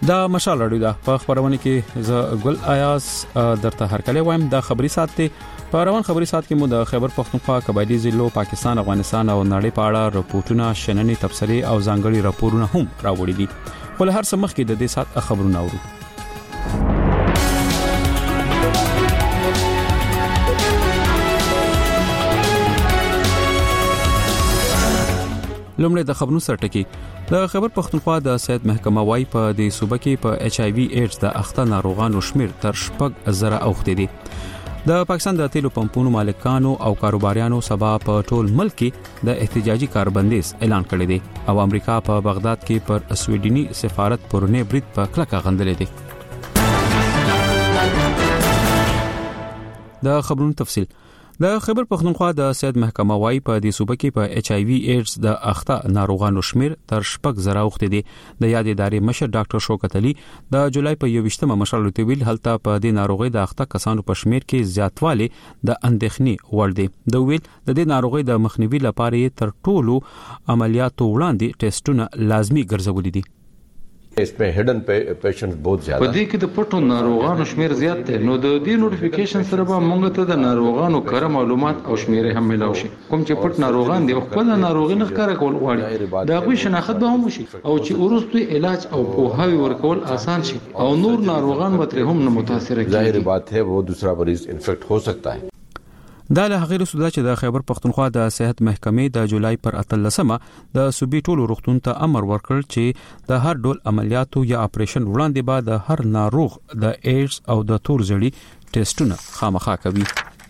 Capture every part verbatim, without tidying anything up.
دا مشال راډیو دا په خبرونه کې ز ګل آیاس درته هرکلی وایم د خبري ساتي په روان خبري سات کې مو د خیبر پختونخوا قبایلی ضلعو پاکستان افغانستان او نړۍ په اړه راپورټونه شننې تبصرې او ځانګړي راپورونه هم راوړي دي خو له هر څه مخکې د دې سات خبرونه اورو لومړی د خبرونو سرټکی د خیبر پختونخوا د صحت محکمه وايي په دې صوبه کې په ایچ آی وی ایډز د اخته ناروغانو شمیر تر شپږ زره اوختي دي د پاکستان د تیلو پمپونو مالکانو او کاروباریانو سبا په ټول ملک کې د احتجاجي کاربندیز اعلان کړی دی او امریکا په بغداد کې پر سویډني سفارت پرونه برید په کلکه غندلې دي د خبرونو تفصیل د خیبر پختونخوا د صحت محکمه وايي په دې صوبه کې په ایچ آی وی ایډز د اخته ناروغانو شمیر تر شپږ زره اوختي دي د یاد ادارې مشر ډاکټر شوکت علي د جولای په یوویشتمه مشال ویل هلته په دې ناروغي د اخته کسانو په شمیر کې زیاتوالی د اندېښنې وړ دی د ویل د دې ناروغي د مخنیوي لپاره تر ټولو عملیاتو وړاندې ټیسټونه لازمي ګرځولي دي इसमें hidden patients बहुत ज्यादा په دې کې د پټو ناروغانو شمیر زیات دی نو د دې نوټیفیکیشن سره به موږ ته د ناروغانو کره معلومات او شمیر هم ملو شي کوم چې پټ ناروغان دي خپل ناروغي نه ښکار کول غواړي دا غوښ شناخت به هم شي او چې ورسته علاج او پوهاوی ورکول آسان شي او نور ناروغان به هم نه متاثر کیږي ظاهر بات ہے وہ دوسرا مریض انفیکٹ ہو سکتا ہے دا له هغه رسوله چې د خیبر پختونخوا د صحت محکمې د جولای پر اتلسمه د صوبې ټولو روغتون ته امر ورکړ چې د هر ډول عملیاتو یا اپریشن وړاندې به د هر ناروغ د ایډز او د تور زړی ټیسټونه خامخا کوي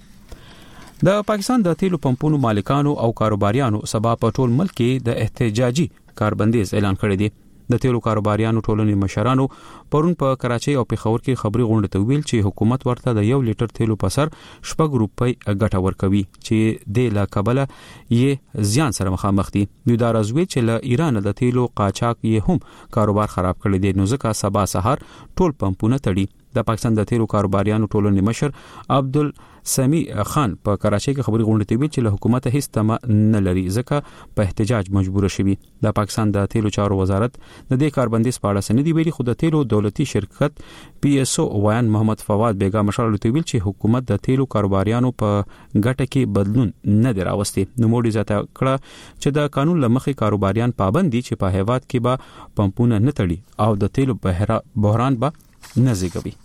د پاکستان د تیلو پمپونو مالکانو او کاروباریانو سبا په ټول ملک کې د احتجاجي کاربندیز اعلان کړی دی د تیلو کاروباریانو ټولنې مشرانو پرون په کراچۍ او پېښور کې خبري غونډه ته ویل چې حکومت ورته د یو لیټر تیلو په سر شپږ روپۍ ګټه ورکوي چې د لا کابل یې زیان سره مخامخ دي دوی دا راځوي چې له ایران د تیلو قاچاق یې هم کاروبار خراب کړی دی نو ځکه سبا سحر ټول پمپونه تړي د پاکستان د تیلو کاروباریانو ټولنې مشر عبدل سمی خان په کراچۍ کې خبري غونډه ته ویل چې له حکومت هیڅ تمه نه لري ځکه په احتجاج مجبور شوی د پاکستان د تیلو چارو وزارت د دې کاربندیز په اړه سندې ویلي خو د تیلو دولتي شرکت پی ایس او وایان محمد فواد بیگا مشر ته ویل چې حکومت د تیلو کاروباریانو په ګټه کې بدلون نه دی راوستي نو موډي زیاته کړه چې د قانون لمخې کاروباریان پابند دي چې په هیواد کې به پمپونه نه تړي او د تیلو بحران به نه زیږوي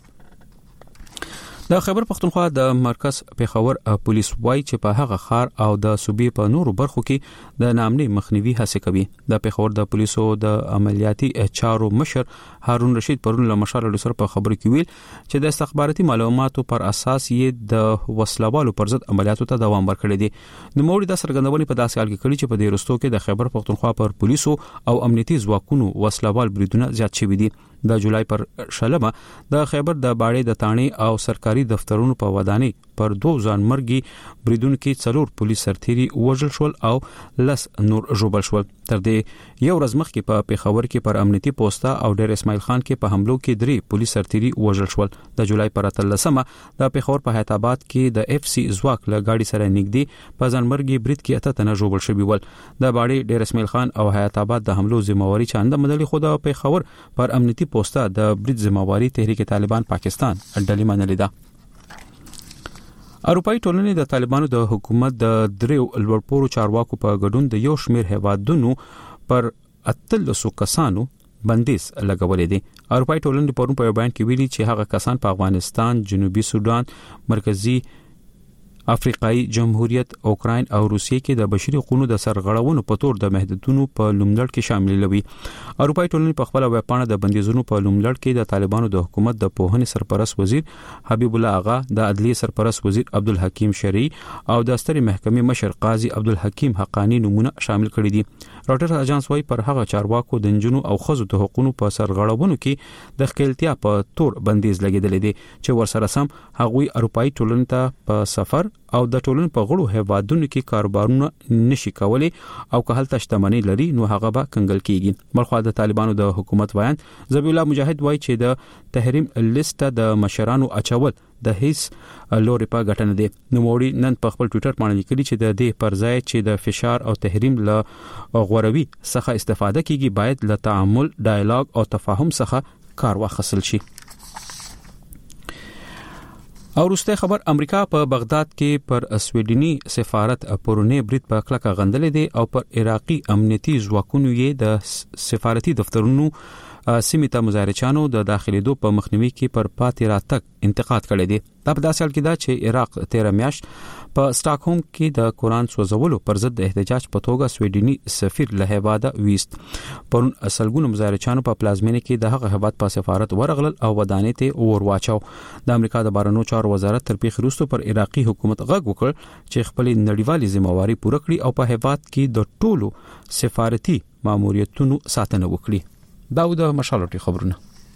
د خیبر پختونخوا د مرکز پېښور پولیس وايي چې په هغه خار او د صوبې په نورو برخو کې د نامنې مخنیوي هڅه کوي د پېښور د پولیسو د عملیاتي چارو مشر هارون رشید پرون له مشال سره په خبرو کې ویل چې د استخباراتي معلوماتو پر اساس یې د وسلوالو پر ضد عملیاتو ته دوام ورکړی دی د موړي د سرګندونې په داسې حال کې کړي چې په دې رستو کې د خیبر پختونخوا پر پولیسو او امنیتي ځواکونو وسلوال بریدونه زیات شوي دي د جولای پر شلمه د خیبر د باړې د تانی او سرکاري دفترونو په ودانۍ پر دوه ځان مرګي بریدونکو څلور پولیس سرتيري وژل شول او لس نور ژوبل شول تر دې یو ورځ مخکې په پېښور کې پر امنیتي پوسټا او ډیر اسماعیل خان کې په حملو کې درې پولیس سرتيري وژل شول د جولای پر اتلسمه د پېښور په حیات آباد کې د اف سی ځواک له گاډي سره نږدې په ځان مرګي برید کې اته تنه ژوبل شوي ول د باړې ډیر اسماعیل خان او حیات آباد د حملو ذمہواری چانده مدلي خو د پېښور پر امنیتي پوسټا د برید ذمہواری تحریک طالبان پاکستان ډلې منلې ده اروپאי ټولنې د طالبانو د حکومت د دریو لوړپوړو چارواکو په ګډون د یو شمېر هیوادونو پر اتلسو کسانو بندیز لګولې دي اروپאי ټولنې پرون په بیان کې ویلي چې هغه کسان په افغانستان جنوبي سودان مرکزی افریقایي جمهوریت اوکراین او روسیې کې د بشري حقوقو د سرغړونو په تور د محدودونو په لومړ کې شامل وي اروپאי ټولنې په خپل ویبپاڼه د بندیزونو په لومړ کې د طالبانو د حکومت د پوهنې سرپرست وزیر حبیب الله اغا د عدلیه سرپرست وزیر عبدالحکیم شریع او د سترې محکمې مشر قاضي عبدالحکیم حقانی نمونه شامل کړي دي راټر اژانس وايي پر هغه چارواکو د جنونو او خزو د حقوقو په سرغړونو کې د خپلتیا په تور بندیز لګیدل دي چې ورسره سم هغوی اروپאי ټولنې ته په سفر او د ټولنې په غړو هیوادونو کې کاروبارونه نشي کولای او که هلته شتمنۍ لري نو هغه به کنګل کیږي بلخو د طالبانو د حکومت وایي ذبیح الله مجاهد وایي چې د تحریم لیست د مشرانو اچول د هیڅ لوري په غټنه دي نو موړي نن په خپل ټوئیټر باندې لیکلي چې د دې پر ځای چې د فشار او تحریم له غوروي څخه استفاده کیږي باید له تعامل ډایالوګ او تفاهم څخه کار واخیستل شي. او وروسته خبر امریکا په بغداد کې پر سویډني سفارت پرونی برید په کلکه غندلې دي او پر عراقي امنیتي ځواکونو یې د سفارتي دفترونو سیمه ته مظاهرچانو د داخليدو په مخنیوي کې پر پاتې راتګ انتقاد کړی دی. دا په داسې حال کې دا چې عراق تیره میاشت په سټاکهوم کې د قرآن سوځولو پر ضد د احتجاج په توګه سویډني سفیر له هیواده ویست. پرون اصلګونو مظاهرچانو په پلازمینه کې د هغه هیواد په سفارت ورغلل او ودانې ته اور واچو. د امریکا د بهرنیو چارو وزارت تر پیښې وروسته پر عراقي حکومت غږ وکړ چې خپل نړیوالې ذمہواري پوره کړي او په هیواد کې د ټولو سفارتي ماموریتونو ساتنه وکړي. دا د مشالوټي خبرونه.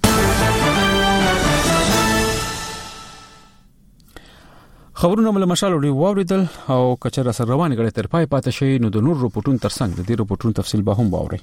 خبرونه مله مشالوټي واوریدل او کچره سره روان غړي تر پای پاتې شي نو د نور رپورټونو ترڅنګ د دې رپورټونو تفصیل به هم واوري.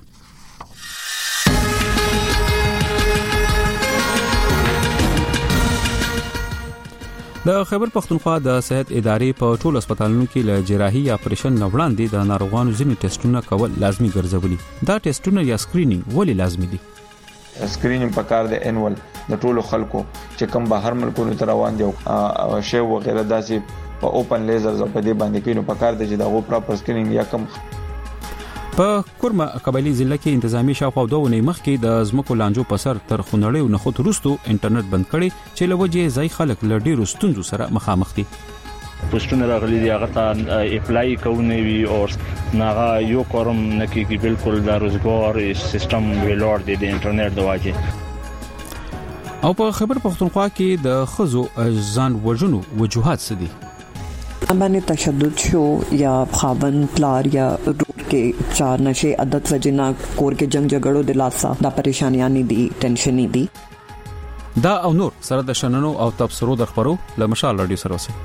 د خیبر پختونخوا د صحت ادارې په ټولو هسپتالونو کې له جراحي یا اپریشن نه وړاندې د ناروغانو ځینې ټیسټونه کول لازمي ګرځولي. دا ټیسټونه یا سکرینینګ ولې لازمي دي؟ سکرینینګ پکار د انول د ټولو خلکو چې کوم بهر ملکونو ته روان دي او شی وغیرہ داسې په اوپن لیزر په دې باندې کینو پکار دي چې دا پراپر سکرینینګ یا کوم. په کورما قبایلی ضلع کې انتظامی شاوخوا دوه ونې مخکې د زمکو لانجو په سر تر خونړیو نه خو ترستو انټرنیټ بند کړي چې لوجه ځای خلک ل ډیرو ستونزو سره مخامخ دي. پوسټونه راغلي دي هغه ته اپلای کوي وی او ناغه یو کوم نکي بالکل د روزګار سیستم ویلور دي د انټرنیټ د واجه. او په خبر پختونخوا کې د خزو ځان وژنو وجوهات څه دي؟ باندې تشدد شو یا خاون پلار یا روډ کې چار نشه عادت وجنا کور کې جنگ جګړو د لاسه دا پریشانیاں نه دي ټینشن دي. دا او نور سره د شننو او تبصرو د خبرو له مشال رادیو سره وسه.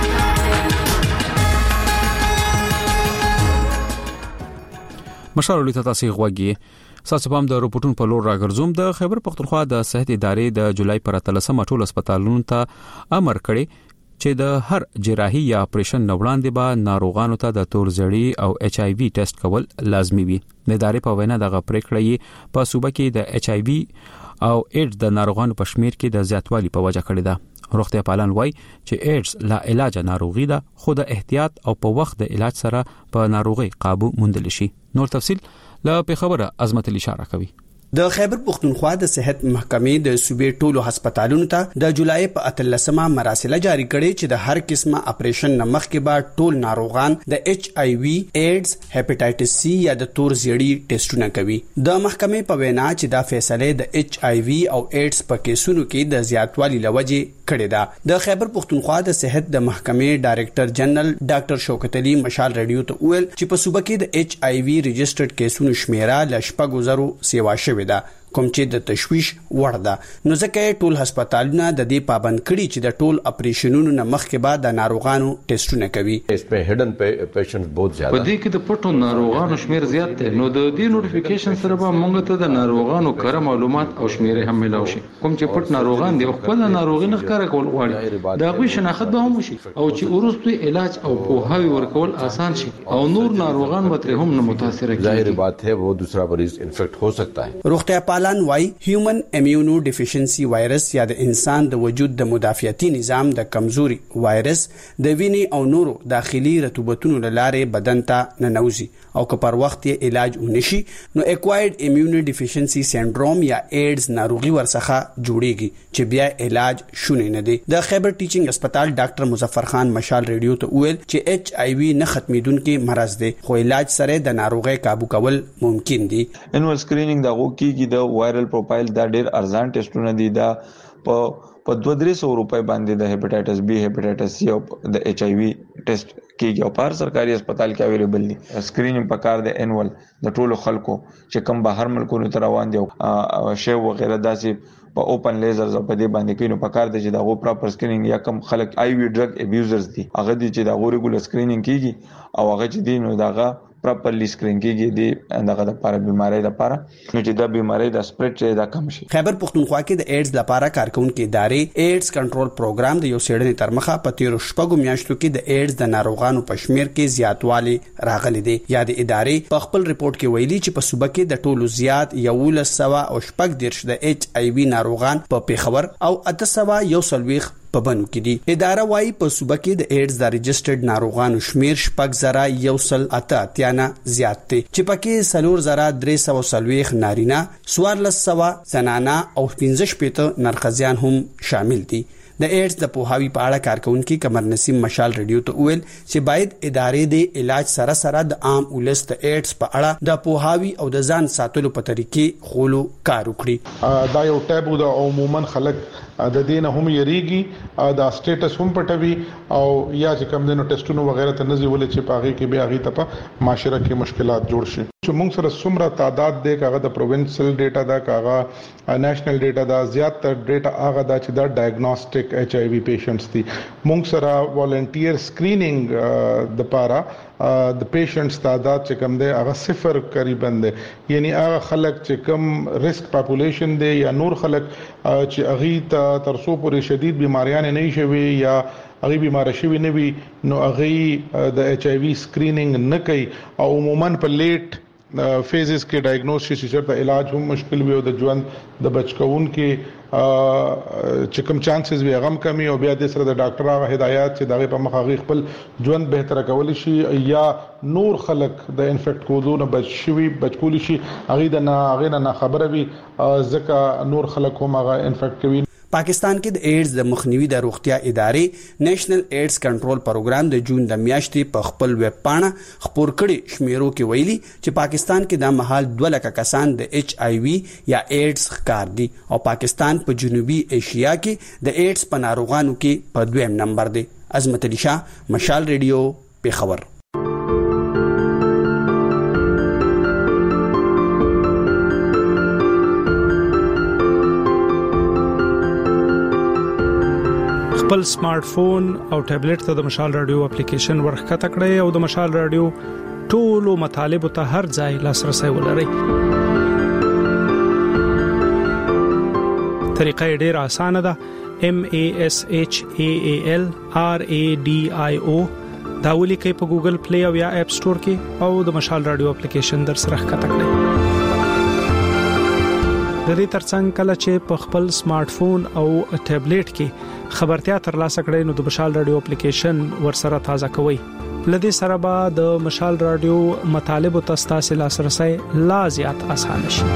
مشال رادیو تاسو غوږی ساسو پام د رپورټونو په لور راګرځوم. د خیبر پختونخوا د صحت ادارې د جولای پر اتلسمه ټول هسپتالونو ته امر کړی چې د هر جراحي یا اپریشن نه وړاندې به ناروغانو ته د تور زړی او ایچ آی وی ټیسټ کول لازمي وي. د ادارې په وینا دغه پریکړه په صوبه کې د ایچ آی وی او ایډز د ناروغانو په شمیر کې د زیاتوالي په وجه کړی ده. روغتیا پالان وایي چې ایډز لا علاج ناروغي ده خو د احتیاط او په وخت د علاج سره په ناروغي قابو موندل شي. نور تفصيل لا په خبره عظمت الاشاره کوي. د خیبر پختونخوا د صحت محکمې د صوبې ټولو هسپتالونو ته د جولای په اتلسمه مراسله جاری کړي چې د هر قسمه اپریشن نه مخکې به ټول ناروغان د ایچ آی وی، ایډز، هپاتایټس سی یا د تور زیړی ټیسټونه کوي. د محکمې په وینا چې دا فیصله د ایچ آی وی او ایډز په کیسونو کې د زیاتوالي لوجه کړي ده. د خیبر پختونخوا د صحت د محکمې ډایریکټر جنرال ډاکټر شوکت علي مشال رادیو ته ویل چې په صوبه کې د ایچ آی وی ريجسترډ کیسونو شمیره ل شپږ زرو سیوا شوې ده کوم چې د تشویش وړ ده. نو ځکه ټول هسپتالونه د دې پابند کړي چې د ټول اپریشنونو نه مخکې بعد د ناروغانو ټیسټونه کوي. اسمه هډن پیشنټس بہت زیاده په دې کې د پټو ناروغانو شمیر زیات دی. نو د دې نوټیفیکیشن سره به موږ ته د ناروغانو کره معلومات او شمیرې هم ملاوي شي. کوم چې پټ ناروغان دي خپل ناروغي نه ښکار کول غواړي دا غوښ شناخت به هم شي او چې ورسته علاج او پوهاوی ورکول آسان شي او نور ناروغان به تر هم نه متاثر کیږي. ظاهر بات ہے وہ دوسرا مریض انفیکٹ ہو سکتا ہے. روغتیا پالان وای هیومن امیونو ډیفیشنسي وایرس یا د انسان د وجود د مدافعتي نظام د کمزوري وایرس د وینې او نورو داخلي رطوبتونو لاره بدن ته ننوزي او که پر وخت یې علاج ونشي نو اکوایرډ امیونو ډیفیشنسي سنډروم یا ایډز ناروغي ورڅخه جوړيږي چې بیا علاج شونې نه دي. د خیبر ټیچینګ هسپتال ډاکټر مظفر خان مشال رادیو ته ویل چې ایچ آی وی نه ختمیدونکي مرض دی خو علاج سره د ناروغي قابو کول ممکن دي. انول سکرینینګ دغه کیږي د وایرل پروفایل دا ډیر ارزان ټیسټونه دي. دا په په دوه درې سو روپۍ باندې د هپاتایټس بی، هپاتایټس سی او د ایچ آی وی ټیسټ کیږي او په سرکاري هسپتال کې اویلیبل دي. سکرینینګ پکار د انول د ټولو خلکو چې کوم بهر ملکونو ته روان دي او شی وغیرہ داسې په اوپن لیزر په دې باندې کینو پکار دي چې دا غو پراپر سکرینینګ یا کوم خلک آی وی ډرګ ابیوزرز دي هغه دي چې دا غو ریګولر سکرینینګ کیږي او هغه چې دي نو داغه پراپرلی سکرین کیږي د دغه لپاره بیماری لپاره نو چې دا بیماری د سپریډ چې دا کم شي. خیبر پختونخوا کې د ایډز لپاره کارکونکو ادارې ایډز کنټرول پروګرام د یو سیړنې تر مخه په تیر شپږو میاشتو کې د ایډز د ناروغانو په شمیر کې زیاتوالی راغلی دی. یا د ادارې په خپل ریپورت کې ویلي چې په صوبه کې د ټولو زیات یولس سوه او شپږ دیرش د ایچ آی وی ناروغان په پیښور او اته سوه یو څلوېښت په بنو کې دي. اداره وايي په صوبه کې د ایډز د رجسټرډ ناروغانو شمیر شپږ زره یو سل اته اتیا زیات دی چې پکې څلور زره درې سوه څلوېښت نارینه، څوارلس سوه زنانه او پنځه شپېته نرښځیان هم شامل دي. د ایډز د پوهاوی په اړه کارکونکو قمر نسیم مشال رادیو ته ویل چې باید ادارې د علاج سره سره د عام ولس د ایډز په اړه د پوهاوی او د ځان ساتلو په طریقې خولو کار وکړي. دا یو ټابو د عموما خلک د دین هم یریږي دا سټیټس هم پټوي او یا چې کوم دینو ټیسټونو وغیرہ ته نزي ولې چې پاغي کې به اغي ته په معاشره کې مشکلات جوړ شي. چې موږ سره څومره تعداد دی کاغه د پروینشل ډیټا دا کاغه نېشنل ډیټا دا زیات تر ډیټا هغه دا چې دا ډایګنوستیک ایچ آی وی پیشنټس دي. موږ سره والنټیر سکرینینګ د پاره د پیشنټس تعداد چې کم دی هغه صفر قریبا دی. یعنی هغه خلک چې کم ریسک پاپولیشن دی یا نور خلک چې اغي ته تر څو پورې شدید بیماریان نه شوي یا اغي بیمار شوي نه وي نو اغي د ایچ آی وی سکرینینګ نه کوي او عموما په لیټ فیزز کې ډایګنوز شي چې علاج هم مشکل وي او د ژوند د بچکون کې چې کوم چانسز وي هغه کمی او بیا د سره د ډاکټر هغه هدایت چې دغه په مخ هغه خپل ژوند بهتر کول شي یا نور خلک د انفیکټ کودونه بچ شي بچکول شي هغه د نه هغه نه خبره وي ځکه نور خلک هم هغه انفیکټ کوي. پاکستان کې د ایډز د مخنیوي د روغتیا ادارې نېشنل ایډز کنټرول پروګرام د جون د میاشتې په خپل ویب پاڼه خپور کړي شمیرو کې ویلي چې پاکستان کې د مهال دوه لکه کسان د ایچ آی وی یا ایډز ښکار دي او پاکستان په جنوبي ایشیا کې د ایډز په ناروغانو کې په دویم نمبر دی. عظمت علي شاه، مشال ریډیو، پیښور. خپل سمارټ فون او ټابلیټ ته د مشال رادیو اپلیکیشن ورخکته کړئ او د مشال رادیو ټولو مطالبه ته هر ځای لاسرسي ولرئ. طریقه ډیره اسانه ده. M A S H A A L R A D I O دا ولیکئ په ګوګل پلی او یا اپ سٹور کې او د مشال رادیو اپلیکیشن در سره ښکته کړئ. د دې ترڅنګ کله چې په خپل سمارټ فون او ټابلیټ کې خبرتیا ترلاسه کړئ نو د مشال رادیو اپلیکیشن ورسره تازه کوئ. لدې سره به د مشال رادیو مطالبه تاسو لاسرسي لا زیات اسانه شي.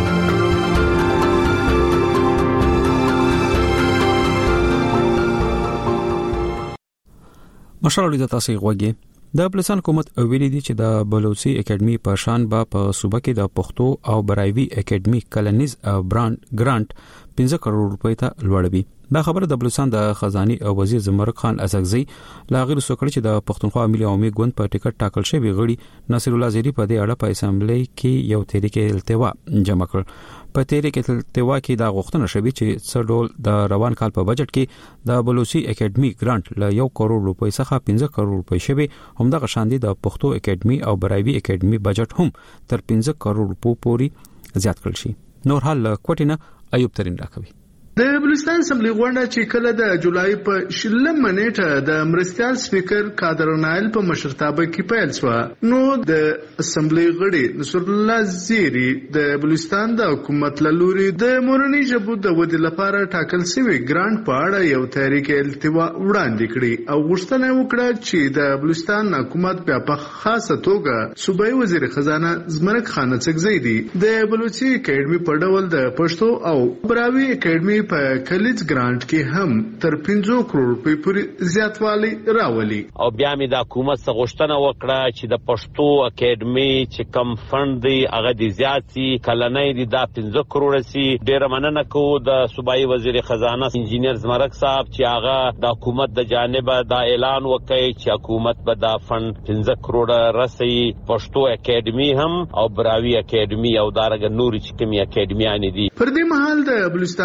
مشال رادیو تاسو غوږی د بلوچستان حکومت ویلي دي چې د بلوچي اکیډمي په شان با په صوبه کې د پښتو او برایوي اکیډمي کلنیز برانډ ګرانټ پنځه کروڑ روپۍ ته لوړوي. دا خبره د بلوچستان د خزاني او وزیر زمرک خان ازغزي لاغیر سوکړي چې د پښتونخوا ملي عوامي ګوند په ټیکټ ټاکل شوی غړي ناصر الله زيري په دې اړه په اسمبلی کې یو تحریک التوا جمع کړ. په تحریک التوا کې دا غوښتنه شوې چې څو ډول د روان کال په بجټ کې د بلوچي اکیډمي ګرانټ له یو کروڑ روپۍ څخه پنځه کروڑ روپۍ شوی همدغه شاندې د پښتو اکیډمي او برایوي اکیډمي بجټ هم تر پنځه کروڑ روپۍ پورې زیات کړل شي. نور حال کوټینه ایوب ترين راکوي. د بلوچستان اسمبلی غونډه چې کله د جولای په شلمه نیټه د مرستيال سپیکر قادر نایل په مشرتابه کې پیل شو نو د اسمبلی غړي نصر الله زيري د بلوچستان د حکومت لوري د مورنۍ ژبو د ودې لپاره ټاکل شوی ګرانټ په اړه یو تحریک التوا وړاندې کړي او غوښتنه وکړه چې د بلوچستان حکومت په خاصه توګه صوبایي وزیر خزانه زمرک خان څخه دی د بلوچي اکیډمي په ډول د پښتو او براوي اکیډمي په کلیج ګرانټ کې هم تر پنځه کروڑ روپۍ پورې زیاتوالی راولي. او بیا مې د حکومت څخه غوښتنه وکړه چې د پښتو اکیډمي چې کم فند دی هغه د زیاتی کلنۍ دی د پنځه کروڑ سي. ډیره مننه کوو د صوبایي وزیر خزانه انجینیر زمرک صاحب چې هغه د حکومت د جانبه دا اعلان وکړي چې حکومت به دا فند پنځه کروڑ رسي پښتو اکیډمي هم او براوي اکیډمي او دارګه نوري چې کومي اکیډمیان دي. پر دې مهال د بلوچستان د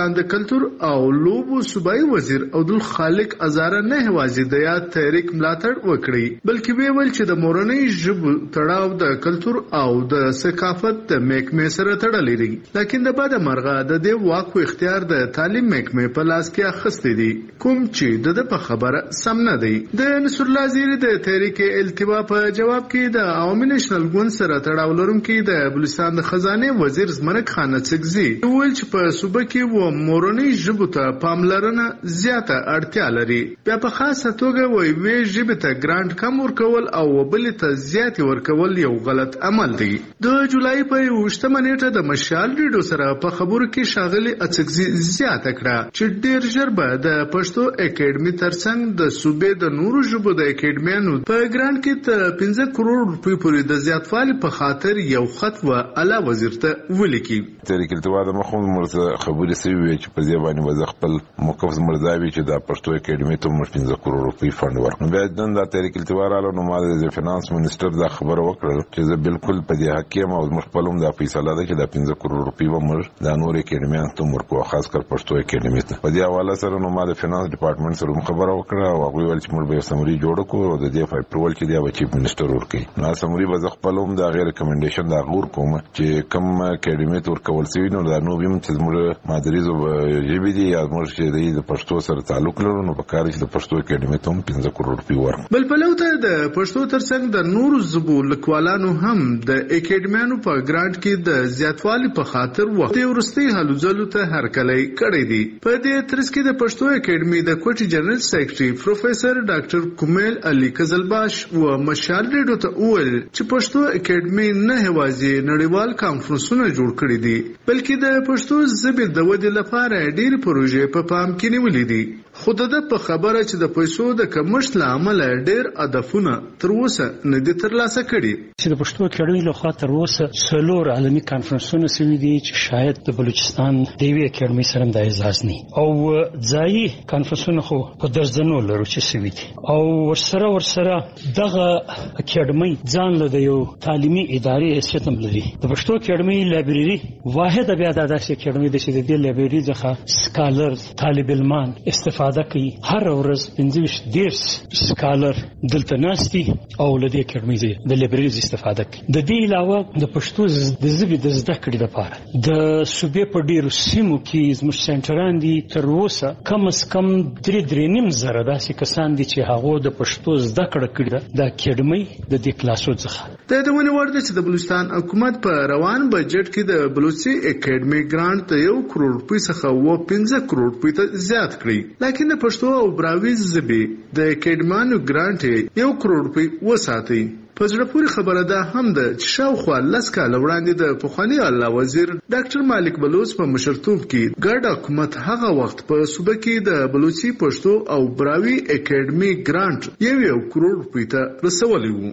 کلتور او لوبو صوبایي وزیر عبدالخالق ازاره نه هوازي د یاد تحریک ملاتړ وکړي بلکې وی ویل چې د مورنۍ ژبو تړاو د کلتور او د ثقافت د محکمې سره تړلی دی لکه د بعد مرغه د دې واک او اختیار د تعلیم محکمې په لاس کې اخیستی دی کوم چې د په خبره سم نه دی د نصر الله زیری د تحریک التوا په جواب کې د عوامي نېشنل ګوند سره تړاو لرونکي د بلوچستان د خزانه وزیر زمرک خان څګزي ویل چې په صوبه کې و مورنۍ ژبو ته پاملرنه زیاته اړتیا لري بیا په خاصه توګه وایي وی ژبه ته ګرانټ کم ورکول او بل ته زیات ورکول یو غلط عمل دی د جولای په یوشتمه نیټه د مشال ریډیو سره په خبرو کې شاغلي اڅګزي زیاته کړه چې ډیر ژر به د پښتو اکیډمي ترڅنګ د صوبې د نورو ژبو د اکیډمیانو په ګرانټ کې ته پنځه کروڑ روپۍ پورې د زیاتوالي په خاطر یو خط و اعلی وزیر ته ولیکي تحریک التوا د مخون مرزه خبرې سوي چې په ځبانه وز خپل موقف مرزاوي چې د پښتو اکیډمي ته مر پنځه کروڑ روپۍ فند ورکړ بیا د تحریک التوا رالو نو ما د فینانس منسٹر دا خبر وکړه چې زه بالکل په دې حکیم او مخبلوم د فیصله ده چې د پنځه کروڑ روپۍ ومر د نور اکیډمیان ته ورکو خاص کر پښتو اکیډمي ته په دې حواله سره نو ما د فینانس ډپارټمنټ سره خبر وکړه او هغه ویل چې موږ به سمري جوړ کړو او د دې فایپرول چې دی چیف منسٹر ورکړي نو سمري به خپلوم د غیر ریکمنډیشن دا غور کوم چې کوم اکیډمي ته ورکول شوی نو دا نو ویم چې موږ مادریزو جی بي دي یا موږ چې د پښتو سره تعلق لرو نو په کار چې د پښتو اکیډمي ته پنځه کروڑ روپۍ ورکړي بل په لوته د پښتو ترڅنګ د نورو ژبو لیکوالانو هم د اکیډمیانو په ګرانټ کې د زیاتوالي په خاطر وخت ورستي هلو ځلو ته هرکلی کړی دی په دې ترڅ کې د پښتو اکیډمي د کوټي جنرال سیکریټري پروفیسور ډاکټر کومیل علي قزلباش و مشال ریډیو ته وویل چې پښتو اکیډمي نه هوازي نړیوال کانفرنسونه جوړ کړي دي بلکې د پښتو ژبې د ودې لپاره ډېر پروژې په پام کې نیولې دي خو د په خبره چې د پیسو د کمښت لامل ډېر هدفونه تر اوسه نه دي ترلاسه کړي چې د پښتو اکیډمي له خوا تر اوسه څلور عالمي کانفرنسونه شوي دي چې شاید د بلوچستان د یوې اکیډمي سره د اعزاز نه او ځایي کانفرنسونه خو په درځنو لرو چې شوي دي او ورسره ورسره دغه اکیډمي ځان له یو تعلیمي ادارې حیثیت هم لري د پښتو اکیډمي لایبرری واحد بیا د داسې اکیډمي د چې د لایبرری څخه سکالر طالب علمان استفاده کوي هر ورځ پنځه دیرش سکالر دلته ناشتي او له دې اکیډمي د لایبرری استفاده کوي د دې علاوه د پښتو د ژبې د زده کړې لپاره د صوبې په ډیرو سیمو کې زموږ سنټران دي تر اوسه کم از کم درې درې نیم زره داسې کسان دي چې هغه د پښتو زده کړه کړې د اکیډمي د دې کلاسو څخه د دونه ورته چې د بلوچستان حکومت په روان بجټ کې د بلوچستان اکیډمي ګرانټ ته یو کروڑ روپۍ څخه و پنځه کروڑ روپۍ ته زیات کړی لکه د پښتو او براویز ژبې د اکیډمانو ګرانټ یو کروڑ روپۍ وساتي په زړه پورې خبره ده هم ده چې شاوخوا لس کاله وړاندې د پخواني اعلی وزیر ډاکټر مالک بلوچ په مشرتوب کې ګډ حکومت هغه وخت په صوبه کې د بلوچي پښتو او براوي اکیډمي ګرانټ یو یو کروڑ روپۍ ته رسولی وو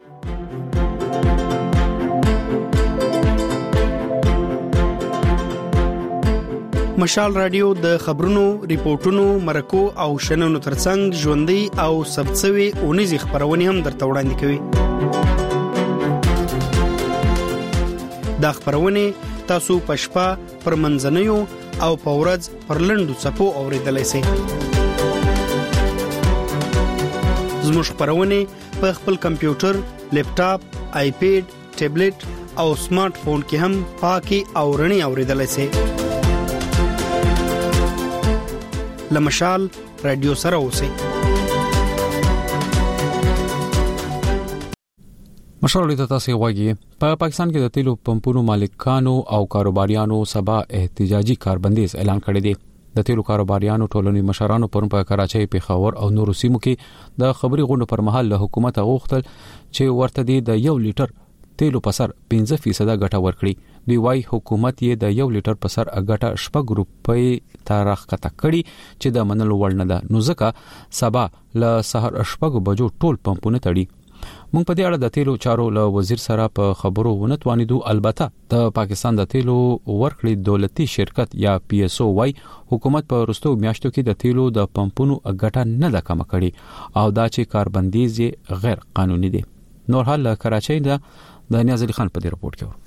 مشال رادیو د خبرونو، ریپورتونو، مرکو او شننو ترڅنګ ژوندۍ او ثبتسوي اونیزي خبرونه هم درته وړاندې کوي. دا خبرونه تاسو په شپه پر منځنیو او په ورځ پر لنډو څپو اوریدلای شئ. زموږ خبرونه په خپل کمپیوټر، لیپټاپ، آیپیډ، ټابلیټ او سمارټ فون کې هم پاکي او رڼي اوریدلای شئ. لمشال رادیو سره اوسئ. مشال رادیو تاسو غواړئ په پاکستان کې د تیلو پمپونو مالکانو او کاروباریانو سبا احتجاجي کاربندیز اعلان کړی دی. د تیلو کاروباریانو ټولنې مشرانو پرون په کراچۍ، پېښور او نورو سیمو کې د خبري غونډو پر مهال له حکومت غوښتل چې ورته دی د یو لیټر تیلو په سر پنځه فیصد ګټه ورکړي. دوی وايي حکومت یې د یو لیټر په سر ګټه شپږ روپۍ تاریخ کته کړي چې د منلو وړ نه ده. نو ځکه سبا له سحر شپږ بجو ټول پمپونه تړي. موږ په دې اړه د تیلو چارو له وزیر سره په خبرو ونتوانیدو. البته د پاکستان د تیلو ورکړې دولتي شرکت یا پی ایس او وايي حکومت په وروستو میاشتو کې د تیلو د پمپونو ګټه نه ده کم کړي او دا چې کاربندیز غیر قانوني دي. نور حال کراچۍ د د نیاز علي خان په دې رپورت کې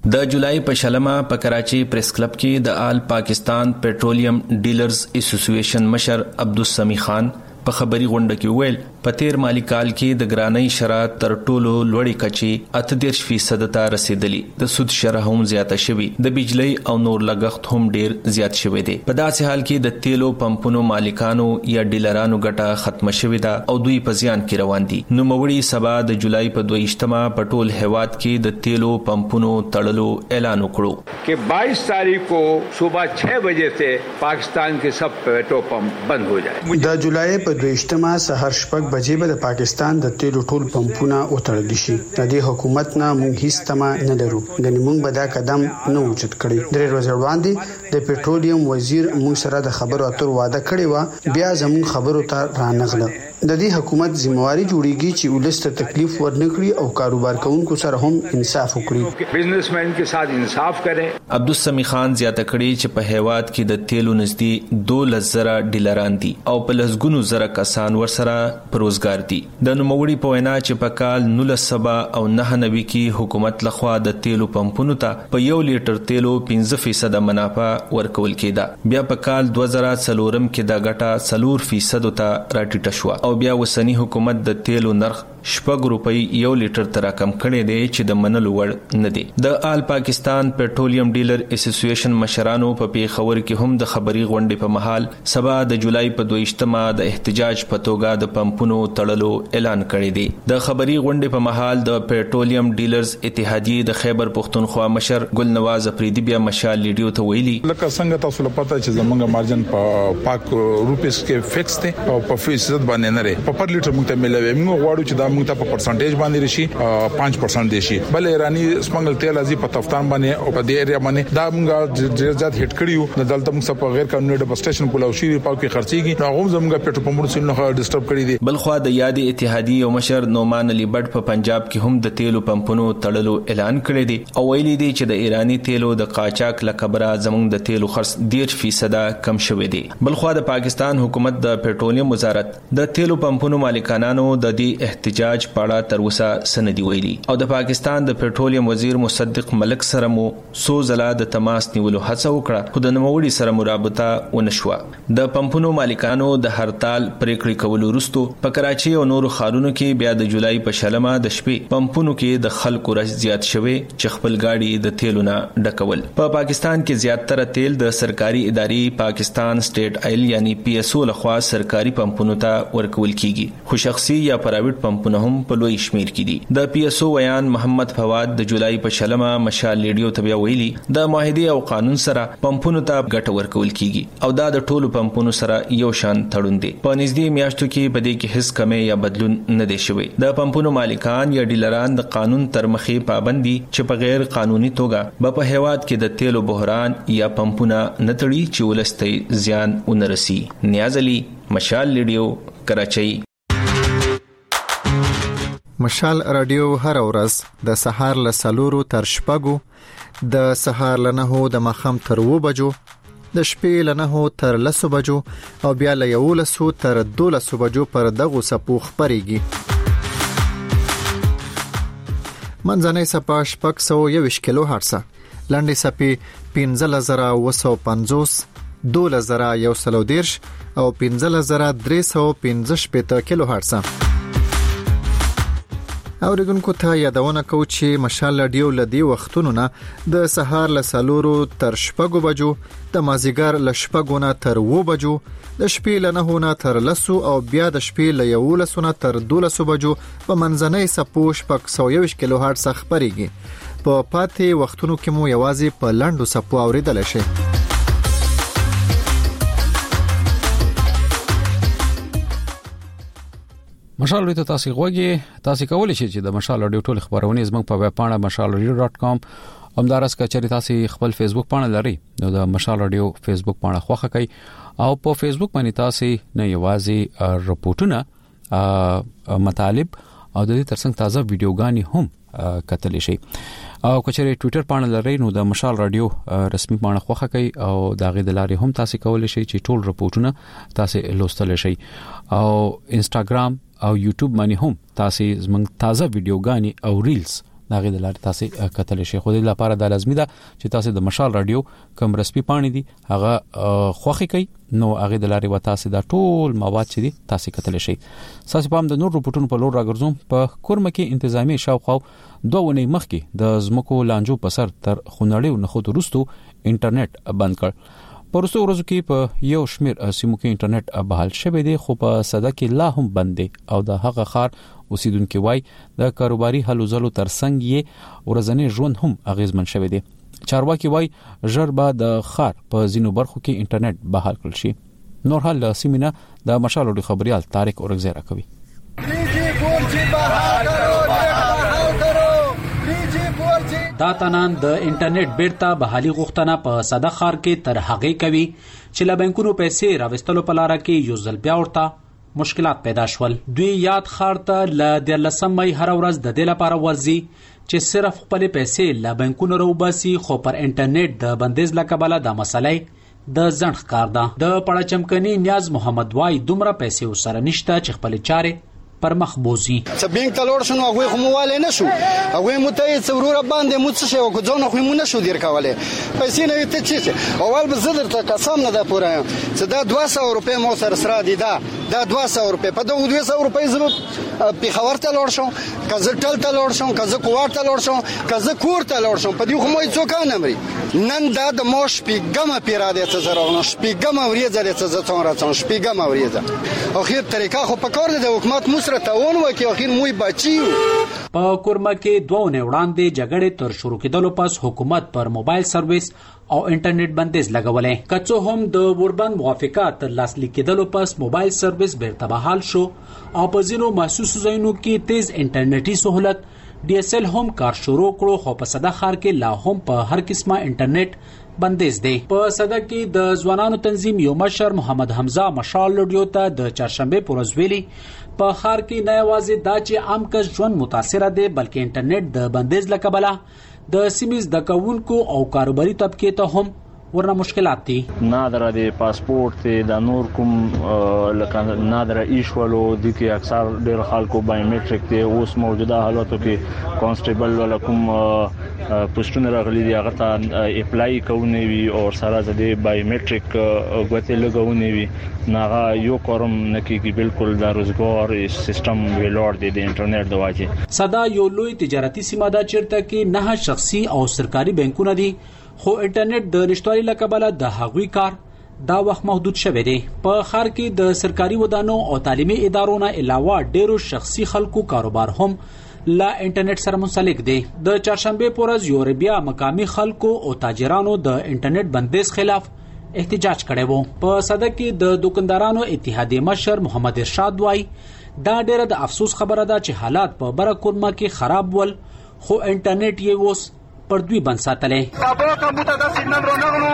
د جولای په شلمه په کراچي پریس کلب کې د آل پاکستان پټرولیم ډیلرز اسوسییشن مشر عبدالسمی خان په خبري غونډه کې ویل په تیر مالی کال کې د ګرانۍ شرح تر ټولو لوړې کچې اته دېرش فیصد ته رسیدلی، د سود شرح هم زیاته شوی، د بجلی او نور لګښت هم ډیر زیات شوی دی. په داسې حال کې د تیلو پمپونو مالکانو یا ډیلرانو ګټه ختمه شوې ده او دوی په زیان کې روان دي. نو موړي سبا د جولای په دویشتمه په ټول هیواد کې د تیلو پمپونو تړلو اعلان وکړو چې بائیس تاریخ کو صبح چھ بجے سے پاکستان کے سب پیٹرول پمپ بند ہو جائے. د جولای په دویشتمه سحر شپږ بجې به د پاکستان د تیلو ټول پمپونه وتړل شي. د دې حکومت نه موږ هیڅ تمه نه لرو، غني موږ به دا قدم نه اوچت کړی. درې ورځې وړاندې د پټرولیم وزیر موږ سره د خبرو اترو وعده کړې و، بیا زموږ خبرو ته رانغله. د دې حکومت ذمہواری جوړیږي چې ولست تکلیف ورنکړي او کاروبار کوونکو سره هم انصاف وکړي، بزنسمن کے ساتھ انصاف کرے. عبدالسمی خان زیاته کړي چې په هیواد کې د تیلو نږدې دولس زره ډیلران دي او په لسګونو زره کسان ورسره پروزګار دي. د نوموړي په وینا چې په کال نولس سبا او نه نوي کې حکومت لخوا د تیلو پمپونو ته په یو لیټر تیلو پنځه فیصد منافع ورکول کېده، بیا په کال دوه زره څلورم کې دا ګټه څلور فیصد ته راټیټه شوه او بیا وسنی حکومت د تیلو نرخ شپږ روپۍ یو لیټر ته راکم کړی دی چې د منلو وړ نه دی. د آل پاکستان پټرولیم ډیلر اسوسییشن مشرانو په پیښور کې هم د خبري غونډې په محل سبا د جولای په دویشتمه د احتجاج په توګه د پمپونو تړلو اعلان کړی دی. د خبري غونډې په محل د پټرولیم ډیلرز اتحادیې د خیبر پښتونخوا مشر ګل نواز افریدی بیا مشال لیډیو ته ویلي لکه څنګه تاسو له پته چې زمونږ مارجن په پاک روپیس کې فکس دی او په فیصد باندې نه لري، په پر لیټر موږ ته ملوي، موږ غواړو چې دا موږ ته په پرسنټیج باندې رشي پنځه پرسنټ دي شي. بل ایرانی سمنګل تیل ازي په تفتان باندې او په دې ایریا باندې دا موږ ډیر زیات هټ کړیو، د دلته موږ په غیر قانوني ډب سټیشن کولاو شي په کې خرڅيږي، نو هم زموږ پټرول پمپونو سره ډیسټرب کړی دي. بل خو د یادې اتحادیې او مشر نومان علي بټ په پنجاب کې هم د تیلو پمپونو تړلو اعلان کړی دی او ویلي دی چې د ایرانی تیلو د قاچاق لکبره زموږ د تیلو خرڅ ډیر فیصد کم شوی دی. بل خو د پاکستان حکومت د پټرولیم وزارت د تیلو پمپونو مالکانانو د دې احتجاج په اړه تر اوسه سندي ویلي او د پاکستان د پټرولیم وزیر مصدق ملک سره مو سو زلا د تماس نیولو هڅه وکړه، خو د نوموړي سره مرابطه ونشوه. د پمپونو مالکانو د هرتال پریکړې کولو وروسته په کراچي او نورو ښارونو کې بیا د جولای په شلمه د شپې پمپونو کې د خلکو رش زیات شوه چې خپل گاډي د تیلو نه ډکول. په پا پاکستان کې زیاتره تیل د سرکاري ادارې پاکستان سټیټ آیل یعنی پی ایس او لخوا سرکاري پمپونو ته ورکول کیږي، خو شخصي یا پرایویټ پمپونه هم په لوی شمیر کې دي. د پی ایس او ویان محمد فواد د جولای په شلمه مشال لیډیو ته بیا ویلي د معاهده او قانون سره پمپونو ته ګټه ورکول کیږي او دا د ټولو پمپونو سره یو شان تړون دی. په نږدې میاشتو کې په دې کې هیڅ کمی یا بدلون نه دی شوی. د پمپونو مالکان یا ډیلران د قانون تر مخې پابندي چې په غیر قانوني توګه په هیواد کې د تیلو بحران یا پمپونه نه تړي چې ولستي زیان ونرسي. نیاز علي، مشال لیډیو، کراچۍ. مشال رادیو هر ورځ د سهار له سلورو تر شپږو، د سهار له نهو د ماښام تر اوو بجو، د شپې له نهو تر لسو بجو او بیا له یولسو تر دولسو بجو پر دغو څپو خپرېږي. منځنۍ څپه شپږ سوه یوویشت کیلو هرټزه، لنډې څپې پنځلس زره اوه سوه پنځوس، دولس زره یو سل او دېرش او پنځلس زره درې سوه پنځه شپېته کیلو هرټزه. اوریدونکو ته یادونه کوو چې مشال رادیو لدی وختونو نه د سهار له سلورو تر شپږو بجو، د مازیګر له شپږو نه تر اوو بجو، د شپې له نهو نه تر لسو او بیا د شپې له یولسو نه تر دولسو بجو په منځنۍ څپو شپږ سوه یوویشت کیلو هرټز خپرېږي. په پاتې وختونو کې مو یوازې په لنډو څپو اوریدلی شئ. مشال رادیو ته تاسو غوږی تاسو کولی شئ چې د مشال رادیو ټول خبرونه زموږ په ویب پاڼه مشال رادیو ډاٹ کام همدارس کچري تاسو خپل فیسبوک پاڼه لرئ نو د مشال رادیو فیسبوک پاڼه خوښه کړئ او په فیسبوک باندې تاسو نه یوازې رپورټونه مطالب او د دې ترڅنګ تازه ویډیوګانی هم کتلی شئ او کچري ټوئیټر پاڼه لرئ نو د مشال رادیو رسمي پاڼه خوښه کړئ او دا غي د لارې هم تاسو کولی شئ چې ټول رپورټونه تاسو لوستل شئ او انستګرام او یوټیوب باندې هم تاسو زموږ تازه ویډیوګانی او ریلز داغه د لارې تاسو کتل شي. خو د لپاره د لازمي ده چې تاسو د مشال رادیو کوم رسمي پاڼې دي هغه خوخي کوي نو هغه د لارې و تاسو د ټول مواد چې دي تاسو کتل شي. تاسو په هم د نور رپورټونو په لور راګرځوم. په کورمه کې انتظامی شاوخوا دوه ونې مخکې د زمکو لانجو په سر تر خونړیو نه خو وروستو انټرنیټ بند کړ. پرستو ورځو کې په یو شمیر سیمو کې انټرنیټ بحال شوی دی خو په صدا کې لا هم بند دی او د هغه خار اوسیدونکو وای د کاروباري هلو ځلو ترڅنګ یې ورځنی ژوند هم اغیزمن شوی دی. چارواکي وای ژر به د خار په زینو برخو کې انټرنیټ بحال کړل شي. نور حال سیمینه د مشال د خبريال طارق اورغزیرا کوي. دا تنان د انټرنیټ بیرته بحالي غوښتنه په صدا خار کې تر هغه کوي چې له بانکونو پیسې راوستلو په لار کې یو ځل بیا ورته مشکلات پیدا شول. دوی یاد خار ته ل دیارلسم مې هر ورځ د دې لپاره ورځي چې صرف خپل پیسې له بانکونو راوباسي خو پر انټرنیټ د بندیز لکبله د مسلې د ځنډ کار ده. د پړه چمکني نیاز محمد وای دومره پیسې وسره نشته چې خپل چارې پر مخ بوزي. څه بینک تلور شنو هغه خو مواله نشو هغه متای څورور باندې مو څه شو کو ځونه خو مو نشو دیر کوله پیسې نه ته چی اول به زدر ته قسم نه ده پوره څه دا دوه سوه روپے مو سره سره دي دا دا دوه سوه روپے په دوه سوه روپے زرو په خبر ته لور شو کزه ټل ته لور شو کزه کوار ته لور شو کزه کور ته لور شو په دې خو مو څوک نه مري نن دا د موش پیګم پیراده څه زره نو شپګم وریځه د څه څون راځم شپګم وریځه اخر طریقه خو په کار د حکومت مصر تاون وکي اخر موي بچیو. په کورما کې دوه نه وړاندې جګړې تر شروع کېدلو پس حکومت پر موبایل سرویس او انټرنیټ بندیز لګولې. کڅو هم د وربند موافقات تر لاسلیک کېدلو پس موبایل سرویس بیرته بحال شو او په ځینو محسوس ځایونو کې تیز انټرنیټي سہولت ډي اس ال هم کار شروع کړو خو په صدا خار کې لا هم په هر قسمه انټرنیټ بندیز دی. په صدا کې د ځوانانو تنظیم یو مشر محمد حمزه مشال لډیو ته د چهارشنبه پورز ویلي په خار کې نه یوازې دا چې عام کس ژوند متاثر دي بلکې انټرنیټ د بندیز لکبله د سیمیز د کاونکو او کاروباري طبقه ته هم ورنه مشکلات دي. نادره د پاسپورت د نور کوم لکه نادره ایشولو د کې اکثر ډیر خلکو بایومټریک ته اوس موجوده حالاتو کې کانسټیبل ولا کوم پوسټونه راغلي دي هغه ته اپلای کوونی وي او سره د بایومټریک غوته لګونی وي ناغه یو کوم نکیږي بالکل د روزګار سیستم ویلور دی د انټرنیټ د واجه. صدا یو لوی تجارتي سیمه ده چیرته کې نه شخصي او سرکاري بانکونه دي خو انټرنیټ د نشټوالي لکبله د هغوی کار دا وخت محدود شوی دی. په خار کې د سرکاري ودانو او تعلیمي ادارو نه علاوه ډیرو شخصي خلکو کاروبار هم لا انټرنیټ سره منسلک دی. د چهارشنبه پورز یوربیا مقامی خلکو او تاجرانو د انټرنیټ بندیز خلاف احتجاج کړی وو. په صدا کې د دکاندارانو اتحادیه مشر محمد ارشاد وای دا ډیره د افسوس خبره ده چې حالات په برکورما کې خراب ول خو انټرنیټ یې وس پر دوی بند ساتلې. تاسو کوم ته د سیګنال رونغلو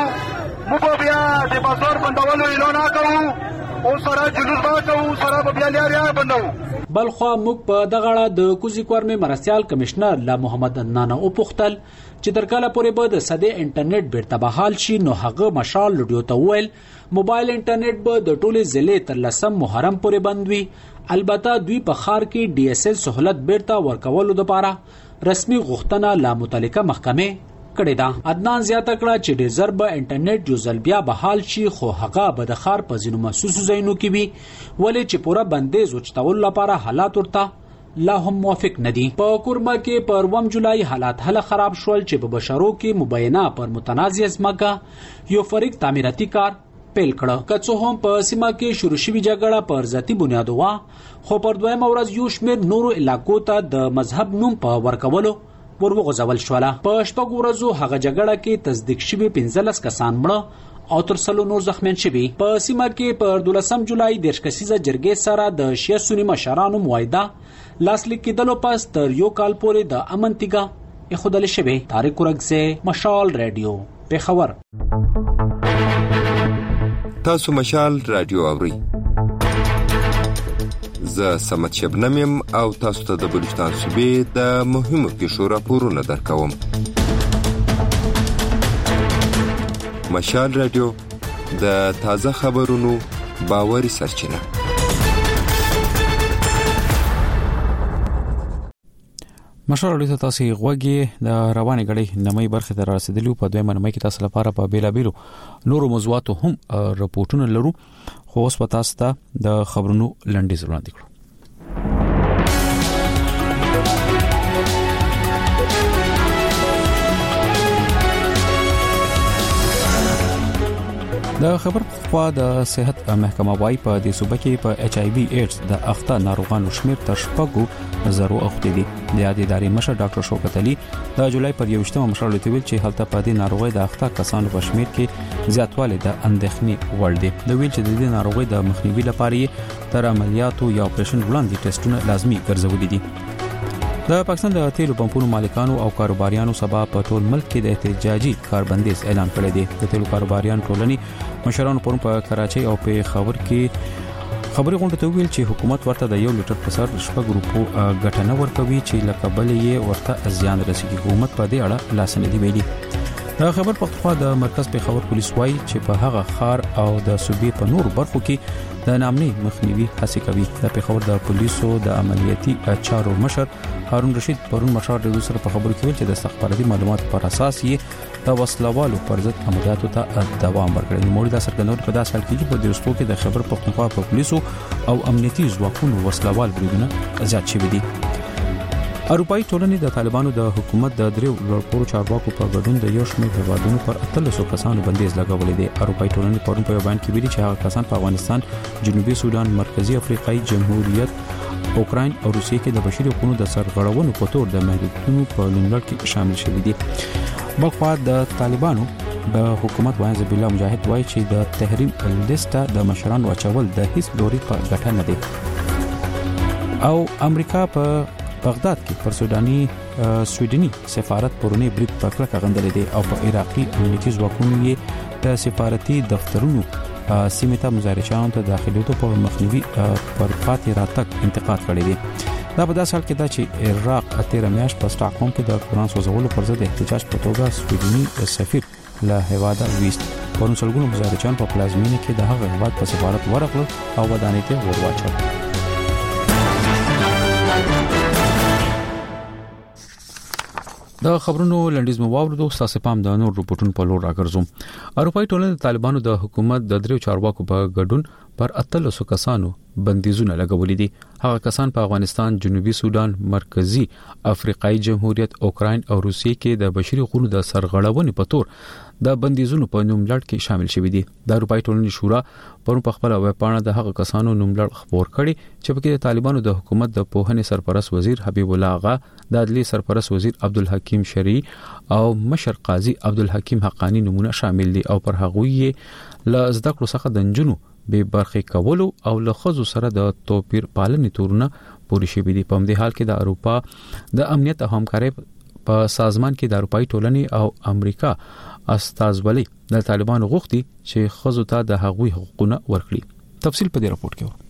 مو بیا د بازار بندولو اعلان وکړو او سره جلوس وکړو سره بیا لري بندو. بلخو موږ په دغه اړه د کوزي کورمه مرستيال کمشنر لا محمد نانا او پختل چې تر کله پورې به د سده انټرنیټ بیرته بحال شي نو هغه مشال لډیو ته ویل موبایل انټرنیټ به د ټوله ضلع تر لسم محرم پورې بند وي. البته دوی په خار کې ډي اس ال سہولت بیرته ورکولو لپاره رسمي غوښتنه لا متعلقه محکمه کړې ده. عدنان زیاته کړه چې د ضرب انټرنیټ جو ځل بیا بحال شي خو هغه به د خار په ځینو محسوسو ځایونو کې وي ولې چې پوره بندیز وچتول لپاره حالات ورته لا هم موافق ندي. په کورما کې پر اووم جولای حالات هله خراب شول چې په بشرو کې مبینه پر متنازع ځمکه یو فریق تعمیراتي کار پیل کړه. کڅو هم په سیمه کې شروع شوی جګړه پر ذاتی بنیاد وا خو پر دویم ورځ یو شمېر نورو علاقو ته د مذهب نوم په ورکولو ورغځول شوله. په شپږ ورځو هغه جګړه کې تصدیق شوی پنځلس کسان مړه او تر سلو نور زخمیان شوي. په سیمه کې پر دولسم جولای دیرش کسیزه جرګې سره د شیعه سنی مشرانو موایده لاسلیک کېدلو پس تر یو کال پورې د امن تیګه ایښودل شوې. طارق اورغزی مشال رادیو پیښور. تاسو مشال رادیو اورئ. زه سمت شبنم يم او تاسو ته د بلوچستان صوبې د مهمو پیښو راپورونه درکوم. مشال رادیو د تازه خبرونو باوري سرچینه. مشر لته تاسو غوږی د رواني غړي نمای برخه تر رسیدلو په دویمه نمای کې تاسو لپاره په بیلا بیلو نورو موضوعاتو هم رپورټونه لرو خو اوس په تاسو ته د خبرونو لنډیز وړاندې کړو. د خبر خوا د صحت محکمه وايي په دې صوبه کې په ایچ آی وی ایډز د اخته ناروغانو شمیر تر شپږو زرو اوختي دي. د یادې ادارې مشر ډاکټر شوکت علي د جولای پر یوشتمه مشر لته ویل چې هلته په دې ناروغي د اخته کسانو په شمیر کې زیاتوالی د اندېښنې وړ دی. د ویل چې د دې ناروغي د مخنیوي لپاره تر عملیاتو یا اپریشن وړاندې ټیسټونه لازمي ګرځولي دي. د پاکستان د تیلو پمپونو مالکانو او کاروباریانو سبا په ټول ملک کې د احتجاجي کاربندیز اعلان کړی دی. د تیلو کاروباریانو ټولنې مشرانو پرون په کراچۍ او په خبر کې خبري غونډه ته ویل چې حکومت ورته د یو لیټر په سر شپږ روپو ګټه نه ورکوي چې لکه بل یې ورته زیان رسیږي. حکومت په دې اړه لاس نه دی ویلي. د خبر پختخوا د مرکز په خبر پولیس وایي چې په هغه خار او د صوبې په نور برخو کې د نامني مخنیوي هڅه کوي. د پیښور د پولیسو د عملیاتي چارو مشر هارون رشید پرون مشر د سره په خبرو کې ویل چې د استخباراتي معلوماتو پر اساس یې د وسلوالو پر ضد عملیاتو ته دوام ورکړي. موږ د سرګندور په داسې حال کې په دروستو کې د خبر پختونخوا په پولیسو او امنیتي ځواکونو وسلوال بریدونه زیات شوي دي. اروپאי ټولنې د طالبانو د حکومت د دریو لوړپوړو چارواکو په ګډون د یو شمېر هیوادونو پر اتلسو کسانو بندیز لګولې دي. اروپאי ټولنې پرون په بیان کې ویلي چې هغه کسان په افغانستان، جنوبي سودان، مرکزی افریقایي جمهوریت، اوکراین او روسیې کې د بشري حقوقو د سرغړونو په تور د محدودیتونو په لومړ کې شامل شوي دي. بلخوا د طالبانو د حکومت وایي زبیلا مجاهد وایي چې د تحریم لیسټه د مشرانو اچول د هیڅ لوري په ګټه نه دي. او امریکا په بغداد کې پر سوداني سویډني سفارت پرونی برید په کلکه غندلې دي او په عراقي امنیتي ځواکونو یې د سفارتي دفترونو سیمه ته مزارچانو ته داخليدو په مخنیوي پر پاتې راتګ انتقاد کړی دی. دا په داسې حال کې دا چې عراق اتیر میاش په سټاکهولم کې د قرآن سوزولو پر ضد احتجاج په توګه سویډني سفیر له هواده ویست. پرون سلګونو مزارچان په پلازمینه کې د هغه هواد په سفارت ورغلل او ودانۍ ته ورواچول. د خبرونو لنډیز مو واوریدو. تاسو پام د نور رپورټونو په لور راګرځوم. اروپאי ټولنې د طالبانو د حکومت د دریو چارواکو په ګډون پر اتلسو کسانو بندیزونه لګولې دي. هغه کسان په افغانستان، جنوبي سودان، مرکزی افریقایي جمهوریت، اوکراین او روسیې کې د بشري حقوقو د سرغړونې په تور د بندیزونو په نوملړ کې شامل شوي دي. د اروپאי ټولنې شورا پرون په خپل ویب پاڼه د هغه کسانو نوملړ خبر کړي چې په کې د طالبانو د حکومت د پوهنې سرپرست وزیر حبیب الله آغا، د عدلیې سرپرست وزیر عبدالحکیم شریع او مشر قاضي عبدالحکیم حقانی نمونه شامل دي. او پر هغوی له زده کړو څخه د نجونو به برخې کولو او له خزو سره د توپیر پالنې تورونه پوری شوي دي. په همدې حال کې د اروپا د امنیت او همکارۍ په سازمان کې د اروپאי ټولنې او امریکا استازولي د طالبانو غوښتي چې خزو ته د حقوقي حقوقونه ورکړي. تفصیل په دې راپورټ کې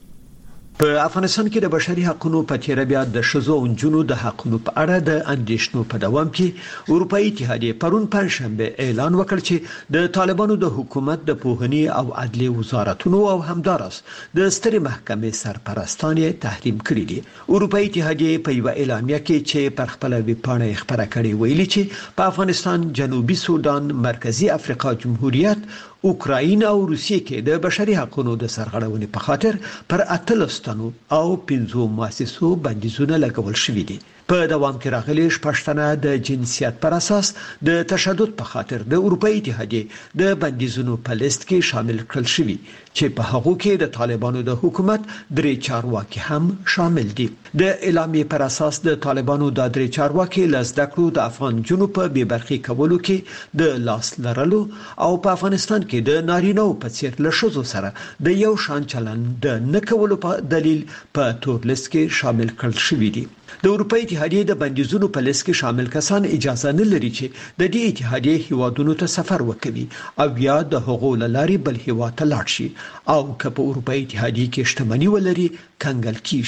په افغانستان کې د بشري حقوقو په تیر بیا د شذو او جنونو د حقوقو په اړه د اندیشنو په دوام کې اروپאי اتحادیه پرون پنځشنبه اعلان وکړ چې د طالبانو د حکومت د پوهنې او عدلیې وزارتونو او همدارس د سترې محکمې سرپرستان یې تحریم کړي دي. اروپאי اتحادیه په یو اعلامیه کې چې پر خپل ویب پاڼه خبره کړې ویلي چې په افغانستان، جنوبي سودان، مرکزی افریقا جمهوریت، اوکراین او روسیې کې د بشري حقوقو د سرغړونې په خاطر پر اتلستانو او پنځو مؤسسو بندیزونه لګول شوي دي. په دوام کې راغلي شپږتنه د جنسیت پر اساس د تشدد په خاطر د اروپאי اتحادیه د بندیزونو په لیست کې شامل کړل شوي چې په هغه کې د طالبانو د حکومت درې چارواکي هم شامل دي. د اعلامیې پر اساس د طالبانو د درې چارواکي لزدکړو د افغان جنوب په بې برخې کولو کې د لاس لرلو او په افغانستان کې د نارینه په څیر له ښځو سره د یو شان چلند د نه کولو په دلیل په تور لیست کې شامل کړل شوي دي. د اروپאי اتحادیه د بندیزونو په لیست کې شامل کسان اجازه نه لري چې د دې اتحادیه هیوادونو ته سفر وکړي او یا د حقوقو لاري بل هیواد ته لاړ شي او که په اروپאי اتحادیه کې شتمنۍ ولري کنګل کیږي.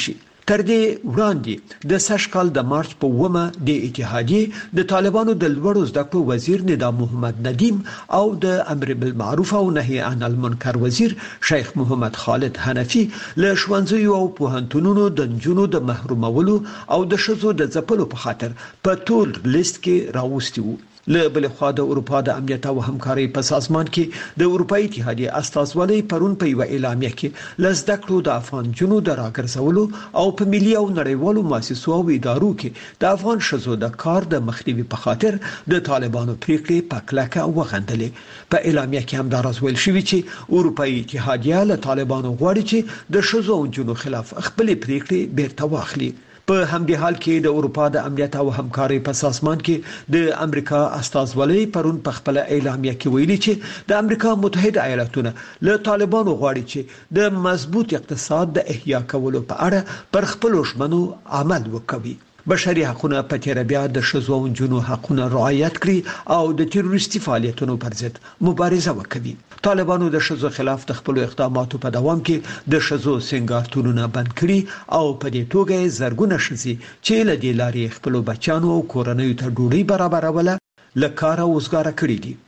تر دې وړاندې د سږ کال د مارچ په اوومه د اتحادیې د طالبانو د لوړو زده کړو وزیر نظام محمد ندیم او د امر بالمعروف او نهي عن المنکر وزیر شیخ محمد خالد حنفي له ښوونځیو او پوهنتونونو د نجونو د محرومولو او د ښځو د ځپلو په خاطر په ټول لیست کې راوستي وو. له بل خوا د اروپا د امنیت او همکارۍ په سازمان کې د اروپאי اتحادیې استازولۍ پرون په یو اعلامیه کې لزده کړو د افغان جنو د راګرځولو او په ملي او نړیوالو مؤسسو او ادارو کې د افغان شذو د کار د مخنیوي په خاطر د طالبانو پریکړې په کلکه وغندلې. په اعلامیه کې هم دا راز ویل شوی چې اروپאי اتحادیه له طالبانو غواړي چې د شذو او جنو خلاف خپل پریکړې بیرته واخلي. په همدې حال کې د اروپا د امنیت او همکارۍ په سازمان کې د امریکا استازولۍ پرون په خپل اعلامیه کې ویلي چې د امریکا متحده ایالاتونه له طالبانو غواړي چې د مضبوط اقتصاد د احیا کولو په اړه پر خپل ژمنو عمل وکړي. بشري حقوقونه په تیر بیا د شذو او جنو حقوقونه رعایت کړي او د تروریستي فعالیتونو پر ضد مبارزه وکړي. طالبانو د شذو خلاف د خپل اقداماتو په دوام کې د شذو سنگارتونونه بند کړي او په دې توګه زرګونه شذي چې له دې لارې خپل بچانو او کورنیو ته ډوډۍ برابروله لکاره اوسګاره کړي دي.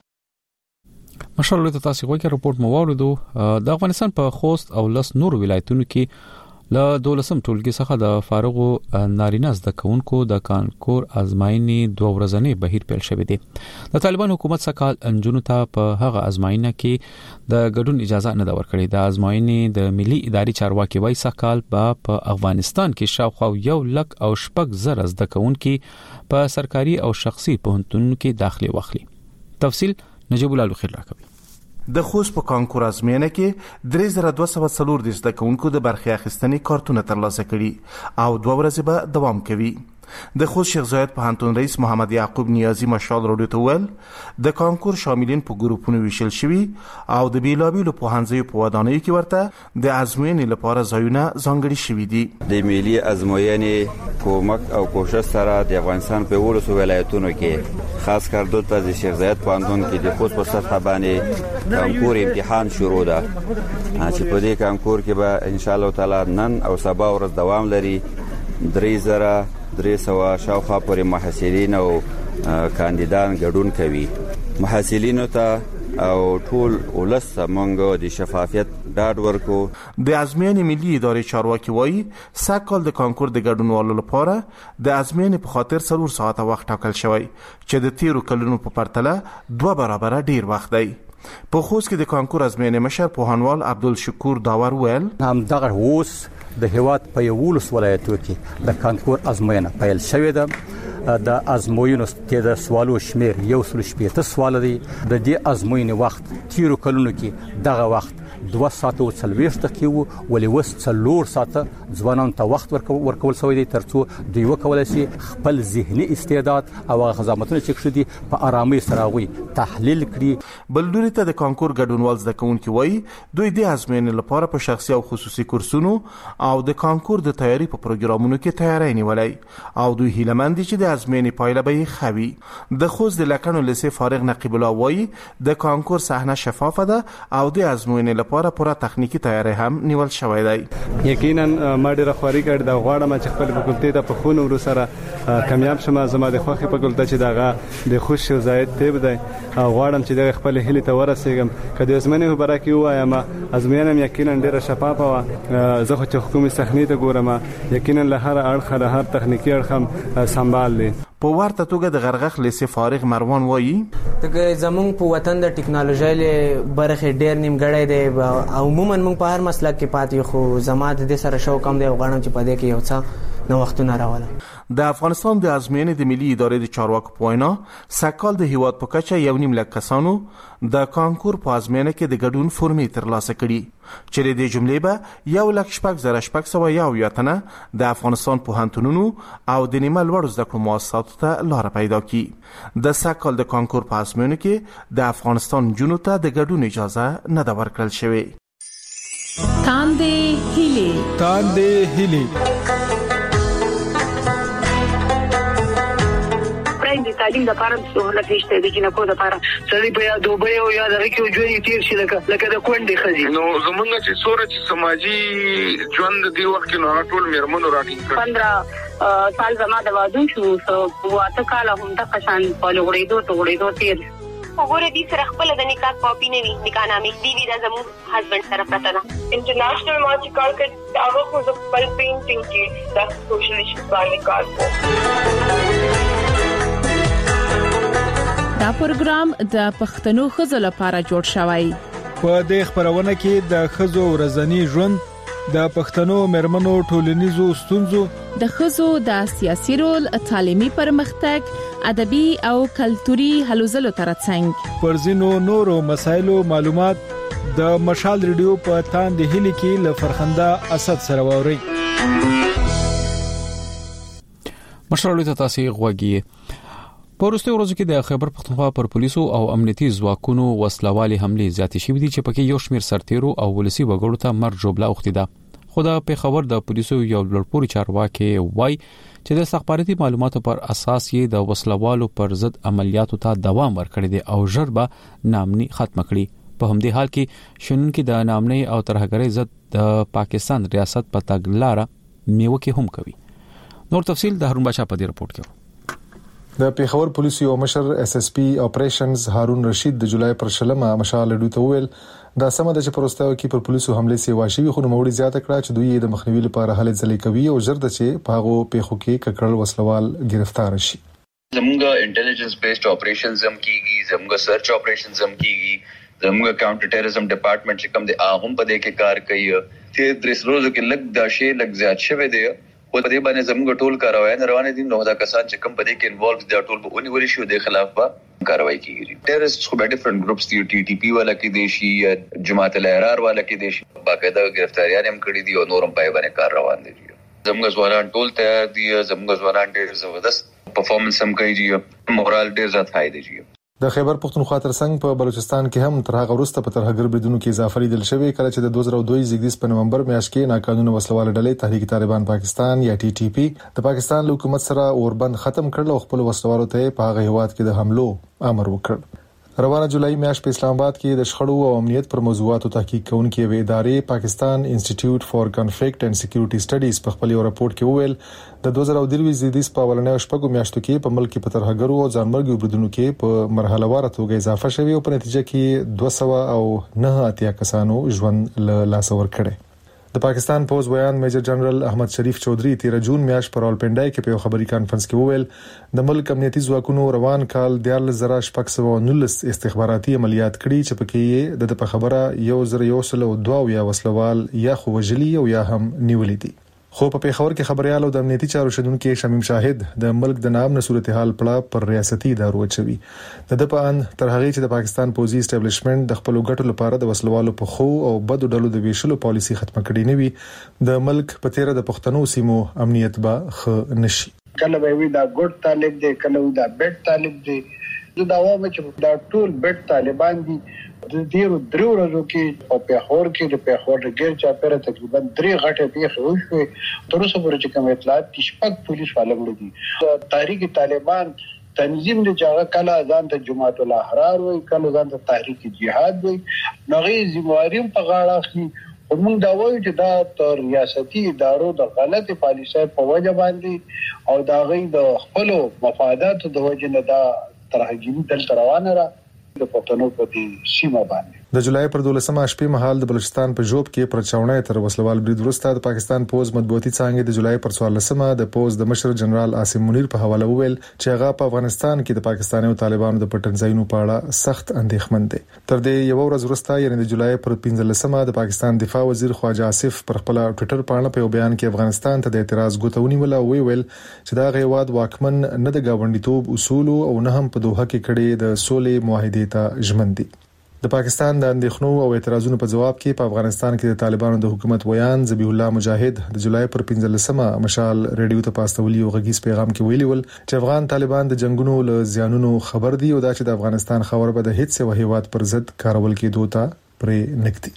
مشال له تاسو غوښه رپورت مو واوریدو. د افغانستان په خوست او لس نور ولایتونو کې له دولسم ټولګي څخه د فارغو نارینه زده کوونکو د کانکور ازمایښتي دوه ورځنی بهیر پیل شوی دی. د طالبان حکومت سکهال انجونو ته په هغه ازمایښتنه کې د ګډون اجازه نه دا ورکړي. د ازمایښتنې د ملي اداري چارواکي وای سکهال په افغانستان کې شاوخوا یو لک او شپږ زره زده کوونکو په سرکاري او شخصي پوهنتونونو کې داخلي واخلي. تفصیل نجیب الله خیر راکوي. د خوست په کانکور ازموینه کې درې زره دوه سوه څلور د زده کوونکو د برخې اخیستنې کارتونه ترلاسه کړي او دوه ورځې به دوام کوي. د خوست شیخ زاید پوهنتون رئیس محمد یعقوب نیازی مشال راډیو ته ویل د کانکور شاملین په ګروپونو ویشل شوي او د بیلابیلو پوهنځیو په ودانیو کې ورته د ازموینې لپاره ځایونه ځانګړي شوي دي. د ملي ازموینې کومک او کوشش سره د افغانستان په ولسو ولایتونو کې خاص کار دلته د شیخ زاید پوهنتون کې د خوست په سطح باندې کانکور امتحان شروع ده چې په دې کانکور کې به ان شاء الله تعالی نن او سبا ورځ دوام لري. درې زره درې سوه شاوخوا پورې محصلین او کاندیدان ګډون کوي. محصلینو ته او ټول ولس مونږ د شفافیت ډاډ ورکو. د ازموینې ملي ادارې چارواکي وایي سږکال د کانکور د ګډونوالو لپاره د ازموینې په خاطر څلور ساعته وخت ټاکل شوی چې د تیرو کلونو په پرتله دوه برابره ډیر وخت دی. په خوست کې د کانکور ازموینې مشر پوهنوال عبدالشکور داور ویل هم دغه اوس د هیواد په یولس ولایتو کې د کانکور ازموینه پیل شوې ده. د ازموینو کې د سوالو شمیر یو سل شپږ سوال دی. د دې ازموینې وخت تیرو کلونو کې دغه وخت دوه ساعت او څلوېښت دقیقې وو ولې اوس څلور ساعته ځوانانو ته وخت ورکول شوی دی ترڅو دوی وکولای شي خپل ذهني استعداد او غزامتونه چې کړي دي په آرامۍ سره غوي تحلیل کړي. بل لوري ته د کانکور ګډونوال زده کوونکي وایي دوی د ازموینې لپاره په شخصي او خصوصي کورسونو او د کانکور د تیاری په پروګرامونو کې تیاری نیولای او دوی هیلمند دي چې د ازموینې پایله به یې خوي. د خوست د لکنو لیسې فارغ نقیب الله وایي د کانکور صحنه شفافه ده او د ازموینې لپاره پوره تخنیکی تیاری هم نیول شوی دی. یقینا ما ډیره خواري کړې دا غواړم چې خپل فکولټي ته په خونو ور سره کامیاب شمه. زما د خوخي فکولټي چې داغه د خوش زاید تیب دی غواړم چې د خپل هلي ته ورسېږم. کله ازمنه خبره کې وایم ازمنه یقینا ډیره شفافه و. زه خو چې حکومت صحنه ته ګورم یقینا له هر اړخ له هر تخنیکی اړخ هم سنبال دي. په ورته توګه د غرغخ لیسې فارغ مروان وایي دغه زمونږ په وطن د ټکنالوژي له برخه ډیر نیمګړی دی. عموما موږ په هر مسلک کې پاتې خو زماده د سره شو کم دی او غواړم چې په دې کې یو څه نو وختونه راولم. د افغانستان د ازموینې د ملي ادارې د چارواکو په وینا سږکال د هیواد په کچه یو نیم لک کسانو د کانکور په ازموینه کې د ګډون فورمې ترلاسه کړي چې د دې جملې به یو لک شپږ زره شپږ سوه یو یاتنه د افغانستان پوهنتونونو او د نیمه لوړو زده کړو مؤسساتو ته لار پیدا کړي. د سږکال د کانکور په ازموینه کې د افغانستان جنونو ته د ګډون اجازه نه ده ورکړل شوې. تاندې هیلې تاندې هیلې د تعلیم لپاره سہولت نشته د جنکو لپاره سړي په یاد دوبه او یاد هغه کې ژوند تیر شي لکه لکه د کونډې خزي نو زمونږ چې سورج سماجی ژوند دی وخت کې نو ټول میرمنو راټینګ کړ پندرہ سال زما د وادو شو سو واته کال هم د قشان په لغړېدو ته غړېدو تیر وګوره دې سره خپل د نکاح کاپی نه وي نکاح نامې دی وی د زمو هسبند سره پراته ده انټرنیشنل ما چې کار کړ هغه خو د خپل پینټینګ کې د سوشلیست باندې کار کوي. دا پروګرام د پښتنو خزو لپاره جوړ شوی. په دې خبرونه کې د خزو ورځنی ژوند، د پښتنو مرمنو ټولنیزو ستونزو، د خزو د سیاسي رول، تعلیمي پرمختګ، ادبي او کلتوري هلو ځلو ترڅنګ پر ځینو نورو مسایلو معلومات د مشال ریډیو په تاند هلي کې ل فرخنده اسد سره ووري. مشال ته تاسو غوږی پورسته ورځو کې د خیبر پختونخوا پر پولیسو او امنیتي ځواکونو وسلوالي حمله زیاتې شوې دي چې پکې یو شمېر سرتیرو او ولسی وګړو ته مر جوړه اوختیده. خو د پیښور د پولیسو یو لړپوري چارواکي وای چې د استخباراتي معلوماتو پر اساس یې د وسلوالو پر ضد عملیاتو ته دوام ورکړی دی او ژربه نامني ختم کړي. په همدې حال کې شنونکو د نامني او ترهګرۍ ضد د پاکستان ریاست په تګلارې میوه کې هم کوي. نور تفصیل د هارون بچا په دې رپورت کې. د پیښور پولیس یو مشر اس اس پی اپریشنز هارون رشید د جولای پر شلمه مشال ډوته ویل دا سم د چې پروستاو کې پر پولیسو حمله سی واشي خو نو موړي زیاته کړه چې دوی د مخنیوي لپاره هلې ځلې کوي او ژر د چې پاغو پیښو کې ککړل وسلوال گرفتار شي. زموږه انټيليجنس بیسډ اپریشنز هم کیږي، زموږه سرچ اپریشنز هم کیږي، زموږه کاونټر ټیرریزم ډپارټمنټ چې کوم دی هغه په دې کې کار کوي چې درس روزو کې لګ دا شی لګ زیات شوه دی په دې باندې زموږ ټول کاروای نه روانه دي. نو دا کسان چې کوم په دې کې انوالو دي ټول به اونې وري شو د خلاف به کاروای کیږي. ټیرریست خو به ډیفرنٹ گروپس دي، ټي ټي پی والا کې دي شي، جماعت الاحرار والا کې دي شي، باقاعده گرفتاریان هم کړی دي او نورم پای باندې کار روان دي. زموږ ځوانان ټول تیار دي، زموږ ځوانان ډېر زبردست پرفارمنس هم کوي، مورال ډېر زیات هاي دی. د خیبر پختونخوا ترڅنګ په بلوچستان کې هم تر هغه وروسته په ترهګر بریدونو کې اضافه لیدل شوې کله چې د دوه زره دوه زیږدیز په نومبر میاشت کې ناقانونه وسلواله ډلې تحریک طالبان پاکستان یا ټي ټي پی د پاکستان حکومت سره اوربند ختم کړل او خپل وسلوالو ته په هغه هیواد کې د حملو امر وکړ. روانه جولای میاشت په اسلام آباد کې د شخړو او امنیت پر موضوعاتو تحقیق کوونکې وې ادارې پاکستان انسټیټیوټ فار کنفلیکټ اینڈ سکیورټي سټډیز په خپل رپورت کې وویل د دوه زره دوه زیږدیز په ولنې شپږو میاشتو کې په ملک کې په ترهګرو او ځانمرګي بریدونو کې په مرحله واره توګه اضافه شوه او په نتیجه کې دوه سوه او نه اتیا کسانو ژوند له لاس ورکړي. د پاکستان پوز بیان میجر جنرال احمد شریف چودھری تیر جون میاشت پر اولپنډای کې په خبري کانفرنس کې وویل د ملک امنیتي ځواکونو روان کال د زرا شپږ سوه نولس استخباراتي عملیات کړي چې پکې د په خبره یو زر یو سل او دوه یا وسلوال یا خو وجلی او یا هم نیولې دي. خو په پیښور کې خبريال او د امنیتي چارو شندونکو شمیم شاهد د ملک د نام نه صورتحال پړه پر ریاستي ادارو چوي د د په ان تر هغه چې د پاکستان پوزي اسټابلیشمنت د خپل ګټو لپاره د وسلوالو په خو او بدو ډلو د ویشلو پالیسي ختمه کړې نه وي د ملک په تیر د پښتنو سیمو امنیت به خ نشي. کله به وي دا ګډ طالب دی، کله دا بیٹ طالب دی. دا عوامه چې دا ټول بیٹ طالبان دي د ډیرو درو ورځو کې په پیښور کې د پیښور د ګیر چاپیره تقریبا درې غټه پیښې وشوې. تر اوسه پورې چې کوم اطلاعات د شپږ پولیس والو دي تحریک طالبان تنظیم د جګړه کله ځان ته جماعت الاحرار وای، کله ځان ته تحریک جهاد وای، نغې ذمہواری په غاړه اخلي. موږ دا وایو چې دا تر ریاستي ادارو د غلطي پالیسۍ په وجه باندې او دا غي د خپل مفاداتو د وجه نه دا ترهګری دل روانه را د پښتنو په دې سیمه باندې. د جولای پر دولسمه شپې مهال د بلوچستان په جوب کې پرچاونې تر وسلوال برید وروسته د پاکستان پوز مطبوعاتي څانګې د جولای پر څوارلسمه د پوز د مشر جنرال عاصم منیر په حواله وویل چې هغه په افغانستان کې د پاکستاني او طالبانو د پټنځایونو په اړه سخت اندېښمن دي. تر دې یو ورځ وروسته یعنی د جولای پر پنځلسمه د پاکستان دفاع وزیر خواجه آصف پر خپل ټوئیټر باندې په بیان کې افغانستان ته د اعتراض غوښتنې ولا ویل چې دا غیواد واکمن نه د گاونډیتوب اصول او نه هم په دوحه کې کړي د سولې معاهدې ته ژمن دي. د پاکستان د اندېښنو او اعتراضونو په جواب کې په افغانستان کې د طالبانو د حکومت ویان ذبیح الله مجاهد د جولای پر پنځلسمه مشال ریډیو ته پاستولي او غږیز پیغام کې ویلي ول چې افغان طالبان د جنگونو له زیانونو خبر دي او دا چې د افغانستان خبر به د هیڅ یو هیواد پر ضد کارول کېدو ته پرې نکدي.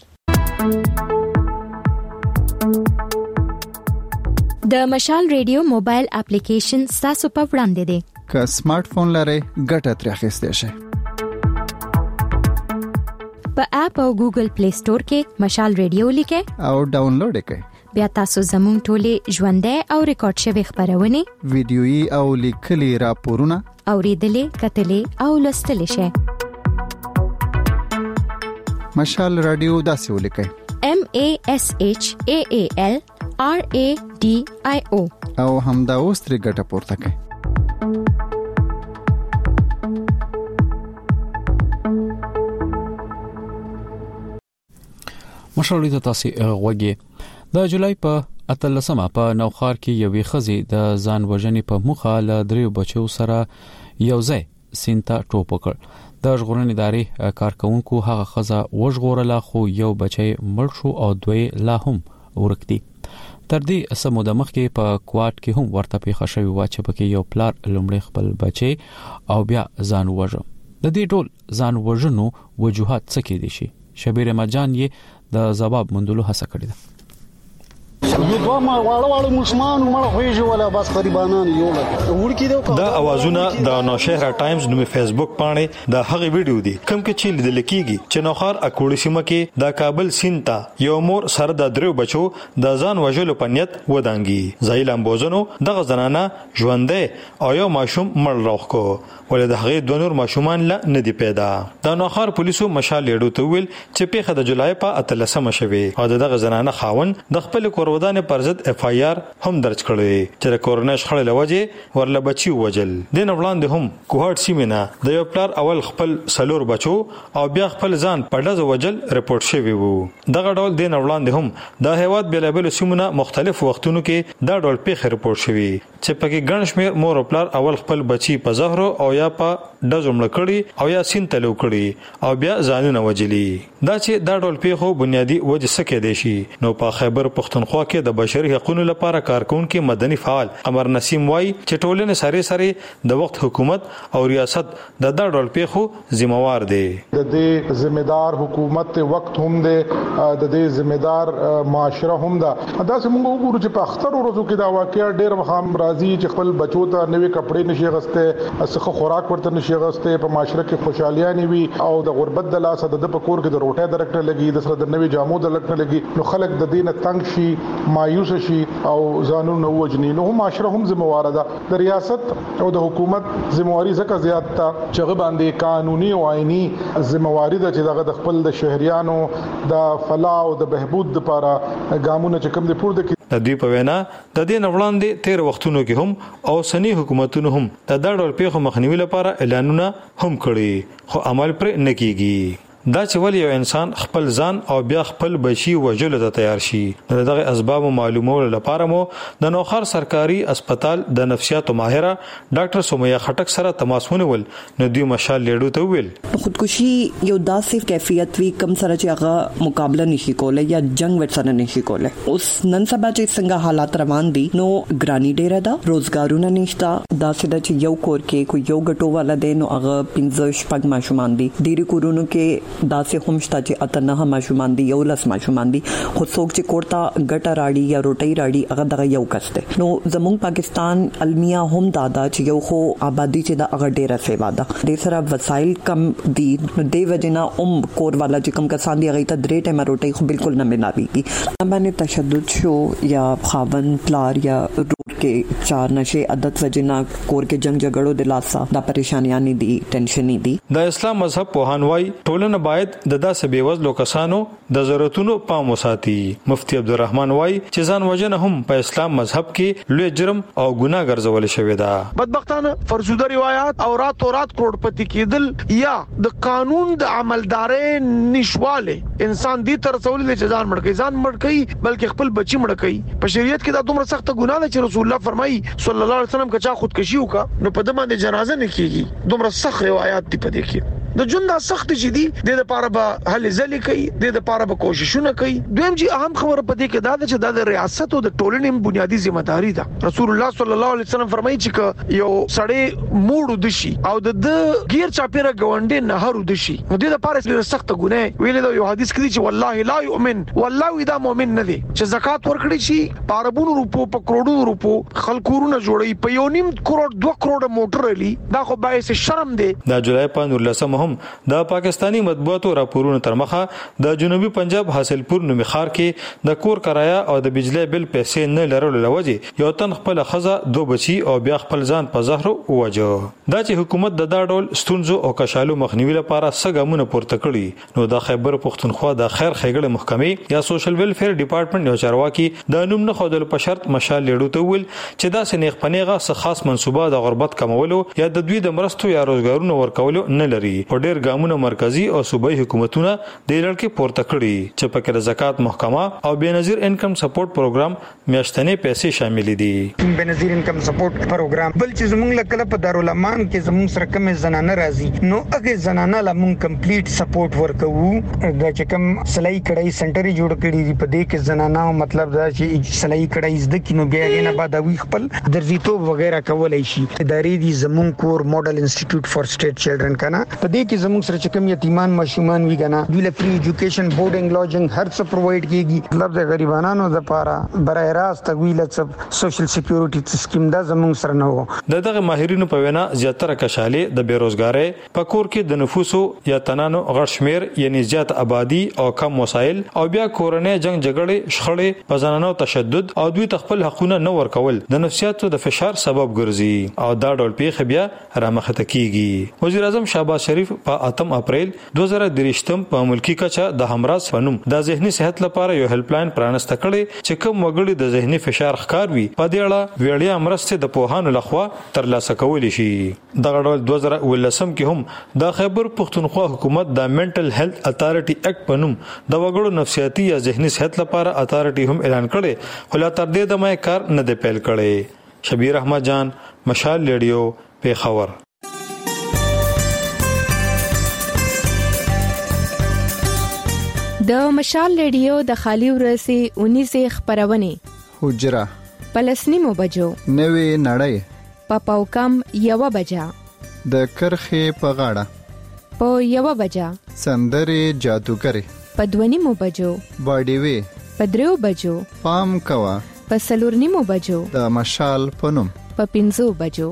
د مشال ریډیو موبایل اپلیکیشن تاسو په وړاندې دی. که سمارټ فون لرئ ګټه ترې اخیستئ شئ. په اپ او ګوګل پلی سٹور کې مشال ریډیو لیکئ او ډاونلوډ کړئ. بیا تاسو زموږ ټولې ژوندۍ او ریکارډ شوی خبرونه ویډیويي او لیکلي راپورونه اوریدلې کتلې او لوستلې شئ. مشال رادیو داسې ولیکئ: M A S H A A L R A D I O او همدا اوس ترې ګټه پورته کړئ. مشاورې ته تاسو غوږی د جولای په اتلسمه په نوخار کې یوې خزې د ځان وژنې په مخه له دریو بچو سره یو ځای سینتا ټوپ وکړ. د ژغورنې ادارې کارکونکو هغه خزه وژغورله خو یو بچی مړ شو او دوی لا هم ورک دي. تر دې سموده مخکې په کوات کې هم ورته پیښه شوې و چې پکې یو پلار لومړی خپل بچی او بیا ځان وژه. د دې ټول ځان وژنو وجوهات څه کې دي شي؟ شبیر مجان یې د جواب مندلو هڅه کړې ده. دوه ما واړه واړه مسلمان مړ خوېږي ولا بس غریبانان یو ورکی دا اوازونه د نوشهره ټایمز نومي فیسبوک باندې د هغه ویډیو دی کوم کې چې لیدل کېږي چې نوخار اکوړی سیمه کې د کابل سینتا یو مور سره د درو بچو د ځان وژلو په نیت ودانګي. زایلم بوزنو دغه زنانه ژوندې او یو ماشوم مړ راخ کو ولې د هغه د نور ماشومان لا نه دی پیدا. د نوخار پولیسو مشال لیډو ته ویل چې پیښه د جولای په اتلسمه شوه او دغه زنانه خاون د خپل کورودان پر ضد اف آی آر هم درج کړی چې د کورونه شخړې لوجه ورله بچي وجل. د نو وړاندې هم کوهات سیمه د یو پلار اول خپل سلور بچو او بیا خپل ځان په ډز وجل رپورټ شوی وو. دغه ډول د نو وړاندې هم د هیواد بلابل سیمونه مختلف وختونو کې دا ډول پیښه رپورټ شوی چې پکې ګڼ شمیر مور او پلار اول خپل بچي په زهر او یا په ډز مړ کړي او یا سین تلو کړي او بیا ځانونه وجلي. دا چې دا ډول پیښو بنیادی وجه سکه دي شي. نو په خیبر پښتونخوا کې د بشري حقوقو لپاره کارکونکو مدني فعال امر نسیم وای چې ټولنه سره سره د وخت حکومت او ریاست د دا ډول پیښو ذمہوار دي. د دې ذمہدار حکومت وخت هم دي، د دې ذمہدار معاشره هم ده. دا څنګه وګورو چې په اختر ورځو کې دا واقعیا ډېر مخام راځي چې خپل بچو ته نوې کپڑے نشي غسته، اسخه خوراک ورته نشي غسته، په معاشره کې خوشحالي نه وي او د غربت د لاس د پکور کې د روټه درکټه لګي، د سره د نوې جامو د لکټه لګي، نو خلک د دینه تنگ شي، مایوس شي او ځانونه وجني. نو معاشره هم ذمہوار ده. د ریاست او د حکومت ذمہواری زکه زیات ده چې غو باندې قانوني او آئینی ذمہواری ده چې دغه د خپل د شهريانو د فلاح او د بهبود لپاره ګامونه چې کوم دي پور د د دوی په وینا د دې نوړاندې تیر وختونو کې هم او سنی حکومتونو هم د ډول پیښو مخنیوي لپاره اعلانونه هم کړي خو عمل پر نه کیږي. دا چې ول یو انسان خپل ځان او بیا خپل بچي وجلو ته تیار شي. دغه اسباب معلومولو لپاره مو د نوخر سرکاري هسپتال د نفسیاتو ماهره ډاکټر سومیا خټک سره تماس ونیول. نو دوی مشال لیډو ته ویل خودکشي یو داسې کیفیت وی کم سره چې هغه مقابله نشي کولای یا جنگ ورسره نشي کولای. اوس نن سبا چې څنګه حالات روان دي نو ګرانی ډیر ده، روزګارونه نشته، داسې د چې یو کور کې کوئی یو غټو والا دی نو هغه پنځه شپږ ماشومان دي، ډیری کورونو کې داسې هم شته چې اته نه ماشومان دي، یو لس ماشومان دي، خو څوک چې کوړتا ګټه راړي یا روټي راړي هغه دغه یو کسته. نو زموږ پاکستان المیه هم دادا چې یو خو آبادی چې د هغه ډیره سیوا ده، ډیر سره وسایل کم دي، نو دی وجنا ام کور والا چې کم کسان دي هغه ته درې ټایم روټي خو بالکل نه ملاويږي. باندې تشدد شو یا خاون پلار یا روټ کې چار نشه عادت وجنا کور کې جنگ جګړو د لاسه دا پریشانیاں نه دي، ټینشن نه دي. د اسلام مذهب په هانوای ټولنه باید د داسې بیوزلو کسانو د ضرورتونو پام وساتي. مفتی عبدالرحمن وای چې ځان وژنه هم په اسلام مذهب کې لوی جرم او ګناه ګرځول شوی ده. بدبختانه فرضوده روایت او رات او رات کروڑپتی کېدل یا د قانون د عملداري نشواله انسان دې تر رسول له ځان مړ کوي، ځان مړ کوي بلکې خپل بچي مړ کوي. په شریعت کې دا دومره سخت ګناه ده چې رسول الله فرمایي صلی الله علیه وسلم کچا خودکشي وکا نو په دمه د جنازه نه کیږي. دومره سخت روایت دي په دې کې. د ژوند د سخت شي دي د لپاره به هلي ځلې کوي د لپاره به کوششونه کوي. دویم چې اهم خبره پدې کې دا ده چې د ریاست او د ټولنې بنیادی ذمہ داری ده. رسول الله صلی الله علیه وسلم فرمایي چې یو سړی موړ دشي او د غیر چاپیره غونډې نه هرو دشي نو د لپاره ډېر سخت ګناه ویل دا یو حدیث کې چې والله لا یؤمن والله دا مؤمن نه دی چې زکات ورکړي شي پاربونو روپو په کروڑونو روپو خلکورونه جوړي په یو نیم کروڑ دوه کروڑ موټر لري دا خو باعث شرم دی. د جولای په نولسمه هم د پاکستانی مطبوعاتو راپورونو تر مخه د جنوبي پنجاب حاصلپور نومي ښار کې د کور کرایه او د بجلی بل پیسې نه لرلو لوجه یو تن خپل خزه دو بچي او بیا خپل ځان په زهر وواجه. دا چې حکومت د دا ډول ستونزو او کشالو مخنیوي لپاره سګامونه پورته کړي نو د خیبر پختونخوا د خیر خېګړې محکمې یا سوشل ویلفیر ډپارټمنټ یو چارواکي د نوم نه خودل په شرط مشال لیډو ته ویل چې دا سنیخ پنیغه څه خاص منسوبه د غربت کمولو یا د دوی د مرستو یا روزګارونو ورکولو نه لري. په ډېر ګامونه مرکزی او صوبایي حکومتونه د لړکې پورته کړي چې په کې د زکات محکمه او بنظیر انکم سپورټ پروګرام میاشتنې پیسې شامل دي. بنظیر انکم سپورټ پروګرام بل چې زموږ لکه په دارالمان کې زموږ سره کوم زنانه راځي نو هغه زنانه لا مونږ کمپلیټ سپورټ ورکوو. دا چې کوم سلای کړای سنټر جوړ کړی دی په دې کې زنانه مطلب دا چې سلای کړای زده کینو بیا نه بعد وی خپل درځیتوب وغیرہ کولای شي. ادارې دي زمون کور موډل انسټیټیوټ فار سټیټ چلډرن کنه په دې کې زمون سره چې کوم یتیمان ماشومان وی کنه دوی له فری ایجوکیشن بورډینګ لوجینګ هر څه پرووایډ کیږي. مطلب د غریبانو لپاره برای راست وی له سوشل سکیورټي سکیم دا زمون سره نه وو. دغه ماهرینو په وینا زیاتره کشالې د بیروزګارۍ په کور کې د نفوسو یا تنانو غټ شمیر یعنی زیات آبادی او کم وسایل او بیا کورنۍ جنگ جګړې شخړې په زنانو تشدد او دوی خپل حقونه نه ورکول د نفسیاتو د فشار سبب ګرځي او دا ډول پیښه بیا رامخته کیږي. وزیر اعظم شهباز شریف په اتم اپریل دوه زره درې په ملکی کچه د همراز فنوم د ذهني صحت لپاره یو هیلپ لاین پرانسته کړي چې کوم وګړي د ذهني فشار ښکار وي په دې اړه ویړیا مرسته د پوهانو لخوا ترلاسه کول شي. دغه ډول دوه زره ولسم کې هم د خیبر پختونخوا حکومت د منټل هیلث اتھارټي اکټ پنوم د وګړو نفسیاتي یا ذهني صحت لپاره اتھارټي هم اعلان کړي خو لا تر دې دمه کار نه دی پیل کړي. شبیر احمد جان مشال ریډیو پیښور. د مشال ریډیو د خالي ورسي اونیزه خبرونه حجره پلسنیمو بجو نوې نړۍ په پاوکم یو بجا د کرخه په غاړه په یو بجا سندره جادوګری په دونیمو بجو باډي وی په درو بجو پام کوا په سلورنیمو بجو د مشال پنوم په پینځو بجو.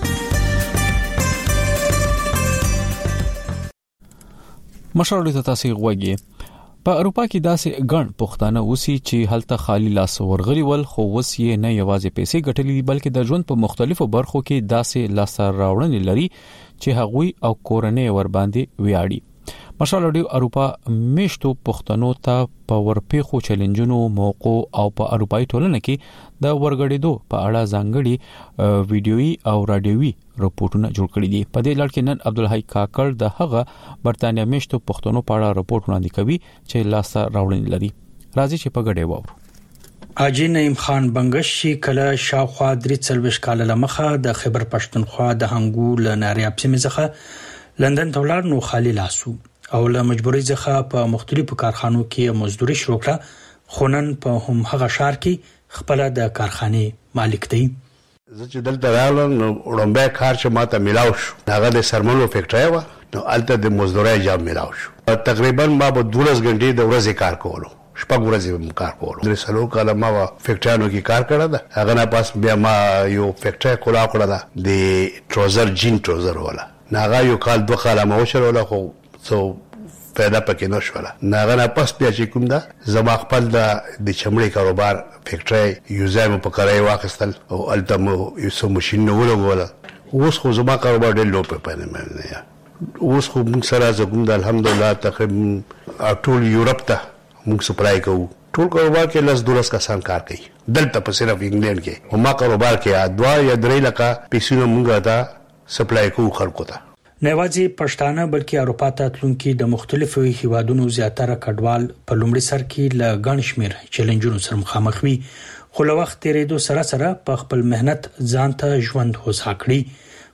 مشال د تاسو غوږی په اروپا کې داسې ګڼ پښتانه اوسي چې هلته خالی لاس ورغلي ول خو وس یې نه یوازې پیسې ګټلې بلکې د ژوند په مختلفو برخو کې داسې لاس راوړنې لري چې هغوی او کورنۍ ور باندې ویاړي. مشال ریډیو اروپا میشتو پښتنو ته په ورپېخو چیلنجونو موقع او په اروپאי ټولنه کې د ورګړېدو په اړه ځانګړي ویډیويي او رادیوي راپورټونه جوړ کړي دي. په دې لړ کې نن عبدالحی کاکړ د هغه برتانیا میشتو پښتنو په اړه راپورټ وړاندې کوي چې لاس راوړنې لري. راځي چې په ګډه وورو. اجي نعیم خان بنگش کله شاوخوا درې څلويش کال لمخه د خیبر پښتونخوا د هنګو ل ناریاب سیمه څخه لندن ته ولاړ نو خالي لاسو او له مجبورۍ څخه په مختلفو کارخانو کې مزدوري شروع کړه. خونن په هم هغه شهر کې خپل د کارخانه مالک دی. زه چې دلته راغلم نو وړاندې کار چې ماته ملاو شو هغه د سرمنو فیکټری و نو الته د مزدوري جام ملاو شو. تقریبا ما به دولس غنټې د ورځې کار کولو شپږ ورځې کار کولو. درې سلو کاله ما فیکټریانو کې کار کړی دا هغه نه پاس بیا ما یو فیکټری کولا کړی د ټروزر جین ټروزر ولا ناغه یو کال دوه کال ما وشرول خو سو پیدا پکې نشوله. ناغه نه پس بیا چې کوم دا زما خپل د د چمړې کاروبار فیکټری یوزایم په کارای واخستل او التمو یو سو ماشين نو ولګول. اوس خو زما کاروبار ډېر لو په پنه مې نه اوس خو موږ سره زګوم د الحمدلله تقریبا ټول یورپ ته موږ سپلای کوو. ټول کاروبار کې لس دولس کسان کار کوي دلته په صرف انګلند کې او ما کاروبار کې ادوا یا درې لکه پیسې موږ ته سپلای کوو خلکو ته. نه واځي پښتانه بلکې اروپا ته تلونکي د مختلفو هیوادونو زیاتره کډوال په لومړي سر کې ل غن شمیر چیلنجونو سره مخامخ وي خو له وخت تیرېدو سره سره په خپل مهنت ځان ته ژوند هوسا کړی.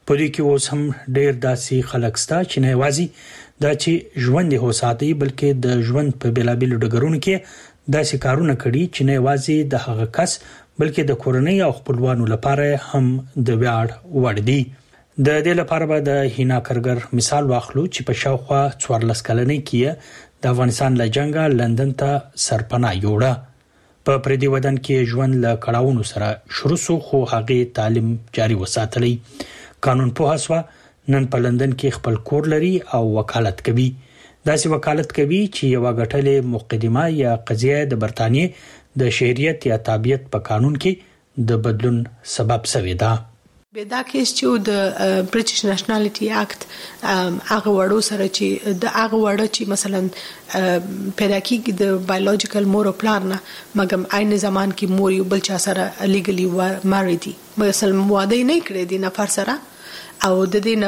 په دې کې اوس هم ډېر داسې خلک شته چې نه یوازې دا چې ژوند یې هوساتي بلکې د ژوند په بیلابیلو ډګرونو کې داسې کارونه کړي چې نه یوازې د هغه کس بلکې د کورنۍ او خپلوانو لپاره هم د ویاړ وړ دي. د دې لپاره به د هینا کرګر مثال واخلو چې په شاوخوا څوارلس کلنۍ کې د افغانستان له جنگه لندن ته سرپناه یوړه. په پردي وطن کې ژوند له کړاوونو سره شروع شو خو هغه تعلیم جاري وساتلی. قانون په حساب نن په لندن کې خپل کور لري او وکالت کوي. داسې وکالت کوي چې یو غټلې مقدمه یا قضیه د برتانیې د شهریت یا تابعیت په قانون کې د بدلون سبب شوی ده. به دا کیس چې د برټیش نېشنالټي اکټ هغه وړو سره چې د هغه وړو چې مثلا پیدا کیږي د بایولوژیکل مور او پلار نه مګم عین زمان کې مور یو بل چا سره لیګلی مارید دي مثلا واده نه کړی دي نفر سره او د دې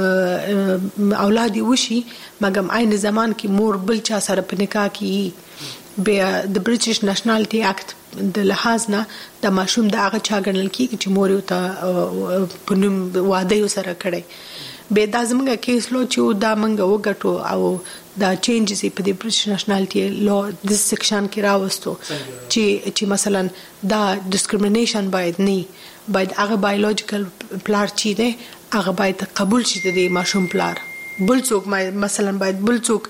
نه اولاد وشي مګم عین زمان کې مور بل چا سره په نکاح کې به د برټیش نېشنالټي اکټ د لحاظ نه د ماشوم د هغه چا ګڼل کیږي چې مور یو ته په نوم واده سره کړي. به دا زموږه کیس لو چې دا منګه وګټو او دا چینجز په د برټیش نېشنالټي لو د سیکشن کې راوستو چې چې مثلا دا ډیسکریمینیشن باید نه باید هغه بایولوژیکل پلار چې دی هغه باید قبول شي د ماشوم پلار بل څوک مثلا باید بل څوک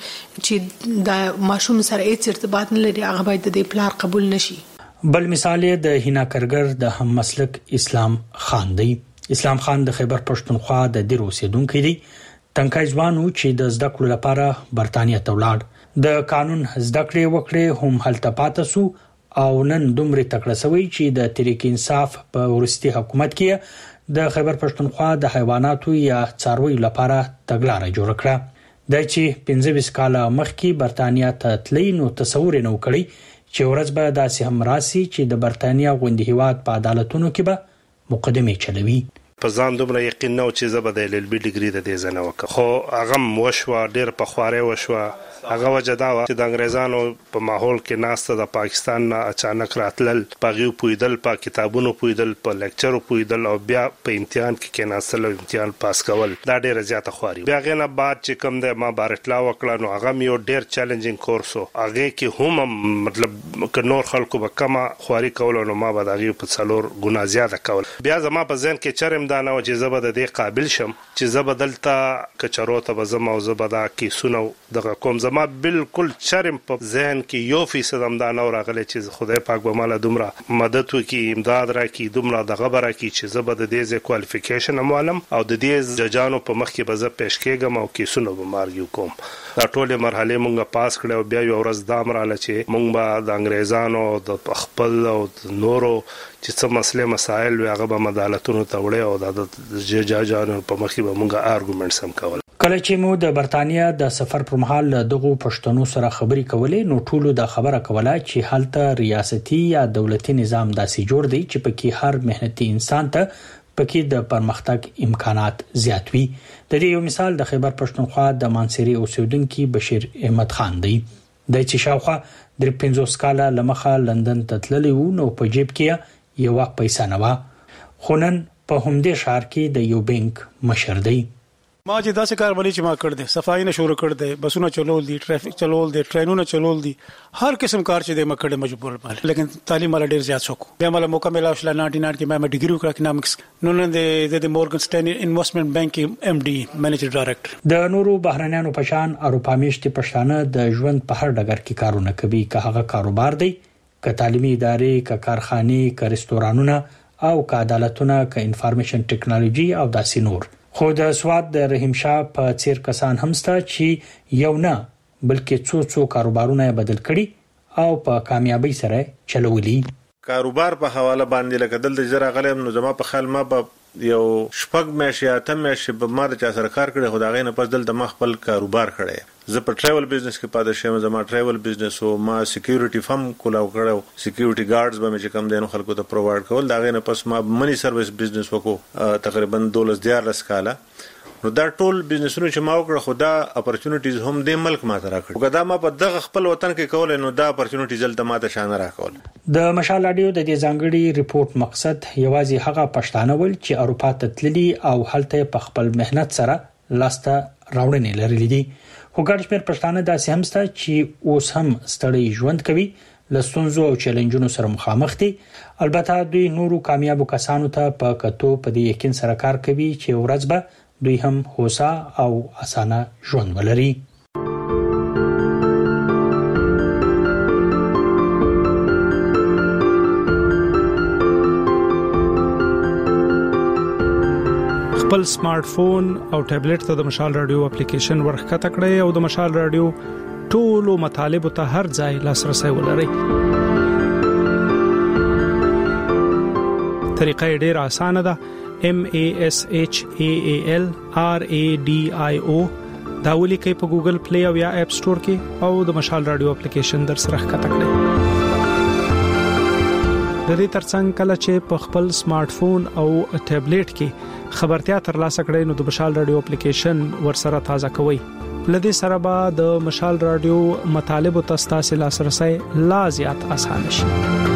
چې د ماشوم سره هیڅ ارتباط نه لري هغه باید د پلار قبول نشي. بل مثال د هینا کرګر د هم مسلک اسلام خان دی. اسلام خان د خیبر پښتونخوا د دیر اوسیدونکو دی. تنکای ځوان چې د زده کړو لپاره برتانیې ته ولاړ. د قانون زده کړې وکړې هم هلته پاتې سو او نن دومره تکړه شوی چې د تحریک انصاف په ورستي حکومت کې د خیبر پښتونخوا د حیواناتو یا څارویو لپاره تګلارې جوړ کړه. د چې پنځه ویشت کاله مخکې برتانیې ته تللی نو تصور نه وکړي چې ورځ به داسې هم راسي چې د برتانیې غوندي هیواد په عدالتونو کې به مقدمه چلوي. په ځان دومره یقین نه و چې زه به د ایل ایل بي ډیګري د دې ځنه وکړم خو هغه وشوه ډېر په خوارې وشوه. هغه وجه دا و چې د انګریزانو په ماحول کې ناسته د پاکستان نه اچانک راتلل پاغیو پویدل په کتابونو پویدل په لیکچرو پویدل او بیا په امتحان کې کې ناسل او امتحان پاس کول دا ډېر زیاته خواري. بیا غنه بعد چې کوم د ما بارټلا وکړه نو هغه یو ډېر چیلنجینګ کورس و. هغه کې هم مطلب ک نور خلکو به کما خواري کول نو ما به دغه په څلور ګنا زیاته کول. بیا زما په ذهن کې چرم دا نه و چې زبر د دې قابل شم چې زبر دلته کچرو ته بزم او زبر دا کې سونو دغه کوم زما بالکل چرم په ذهن کې یو فیصد هم دا نه راغلی چې خدای پاک به مال دومره مدد وکي امداد راکړي دومره دغه راکړي چې زبر د دې کوالیفیکیشن معلم او د دې ججانو په مخ کې به زه پېښ کېږم او کې سونو به مارګیو کوم. دا ټوله مرحله مونږه پاس کړو بیا یو ورځ دا مراله چې مونږ به د انګریزانو د خپل او نورو چې څه مسله مسائل وي هغه به عدالتونو ته وړي او د ججانو په مخ کې به مونږه ارګومنټس هم کول. کله چې مو د برتانیې د سفر پر مهال دغه پښتنو سره خبرې کولې نو ټولو د خبره کوله چې حالت ریاستي یا دولتي نظام داسې جوړ دی چې پکې هر مهنتي انسان ته پکې د پرمختګ امکانات زیات وي. د دې یو مثال د خیبر پښتونخوا د مانسيري اوسیدونکو بشیر احمد خان دی. د چې شاوخوا د پنځوس کاله لمخه لندن ته تللی و نو په جیب کې یو وخت پیسې نه و خو نن په همدې ښار کې د یو بانک مشر دی. ما چې داسې کار ولې چې ما کړ دې صفائی نه شروع کړ دې بسونه چلول دي ټریفیک چلول دي ټرینونه چلول دي هر قسم کار چې دې ما کړ مجبور بل لیکن تعلیم ولا ډیر زیات شوک بیا مله موقع ملا شل نائنټي نائن کې ما ډیګری وکړ اکونومکس نو نن دې د مورګن سټینلی انویسټمنټ بانک ام ډي منیجر ډایریکټر. د نورو بهرنیانو په شان اروپا میشتي پښتانه د ژوند په هر ډګر کې کارونه کوي که هغه کاروبار دی که تعلیمي ادارې که کارخانې که رستورانونه او که عدالتونه که انفارمیشن ټیکنالوژي او داسې نور. خو د سواد د رحیم شاه په څیر کسان هم ستا چې یو نه بلکې څو څو کاروبارونه بدل کړي او په کامیابی سره چلولي. کاروبار په حواله باندې لکه دل د جره غلم نو زما په خیال ما به یو شپږ میاشتې اته میاشتې به ما د چا سره کار کړی خو دا غي نه پس دل د ما خپل کاروبار کړی. زه په ټریول بزنس کې پاتې شوم زما ټریول بزنس او ما سکیورټي فارم کولاو کړو سکیورټي ګارډز به مې کم دینو خلکو ته پرووایډ کول دا غي نه پس ما منی سرویس بزنس وکړو تقریبا دولس دیار لس کاله نو دا ټول بزنسونه چې ما وکړه خدا اپورتونټیز هم د ملک ماته راکړ وګدا ما په دغه خپل وطن کې کول نو دا اپورتونټیز دلته ماته شان راکول. د مشال رادیو د دې ځانګړي ریپورت مقصد یوازې هغه پښتانه ول چې اروپا ته تللي او هلته په خپل مهنت سره لاسته راوړنې لرلې دي. خو ګڼ شمېر پښتانه داسې هم شته چې اوس هم ستړي ژوند کوي، له ستونزو او چیلنجونو سره مخامخ دي. البته دوی نورو کامیابو کسانو ته په کتو په دې یقین سره کار کوي چې ورځ به دوی هم هوسا او اسانه ژوند ولري. خپل سمارټ فون او ټابلیټ ته د مشال رادیو اپلیکیشن ورخکته کړئ او د مشال رادیو ټولو مطالبه ته هر ځای لاسرسي ولرئ. طریقه ډیره اسانه ده. M A S H A A L R A D I O دا ولیکئ په ګوګل پلی او یا اپ سٹور کې او د مشال رادیو اپلیکیشن در سره ښکته کړئ. د دې ترڅنګ کله چې په خپل سمارټ فون او ټابلیټ کې خبرتیا ترلاسه کړئ نو د مشال رادیو اپلیکیشن ورسره تازه کوئ. لدې سره به د مشال رادیو مطالب او تاسو لاسرسي لا زیات اسانه شي.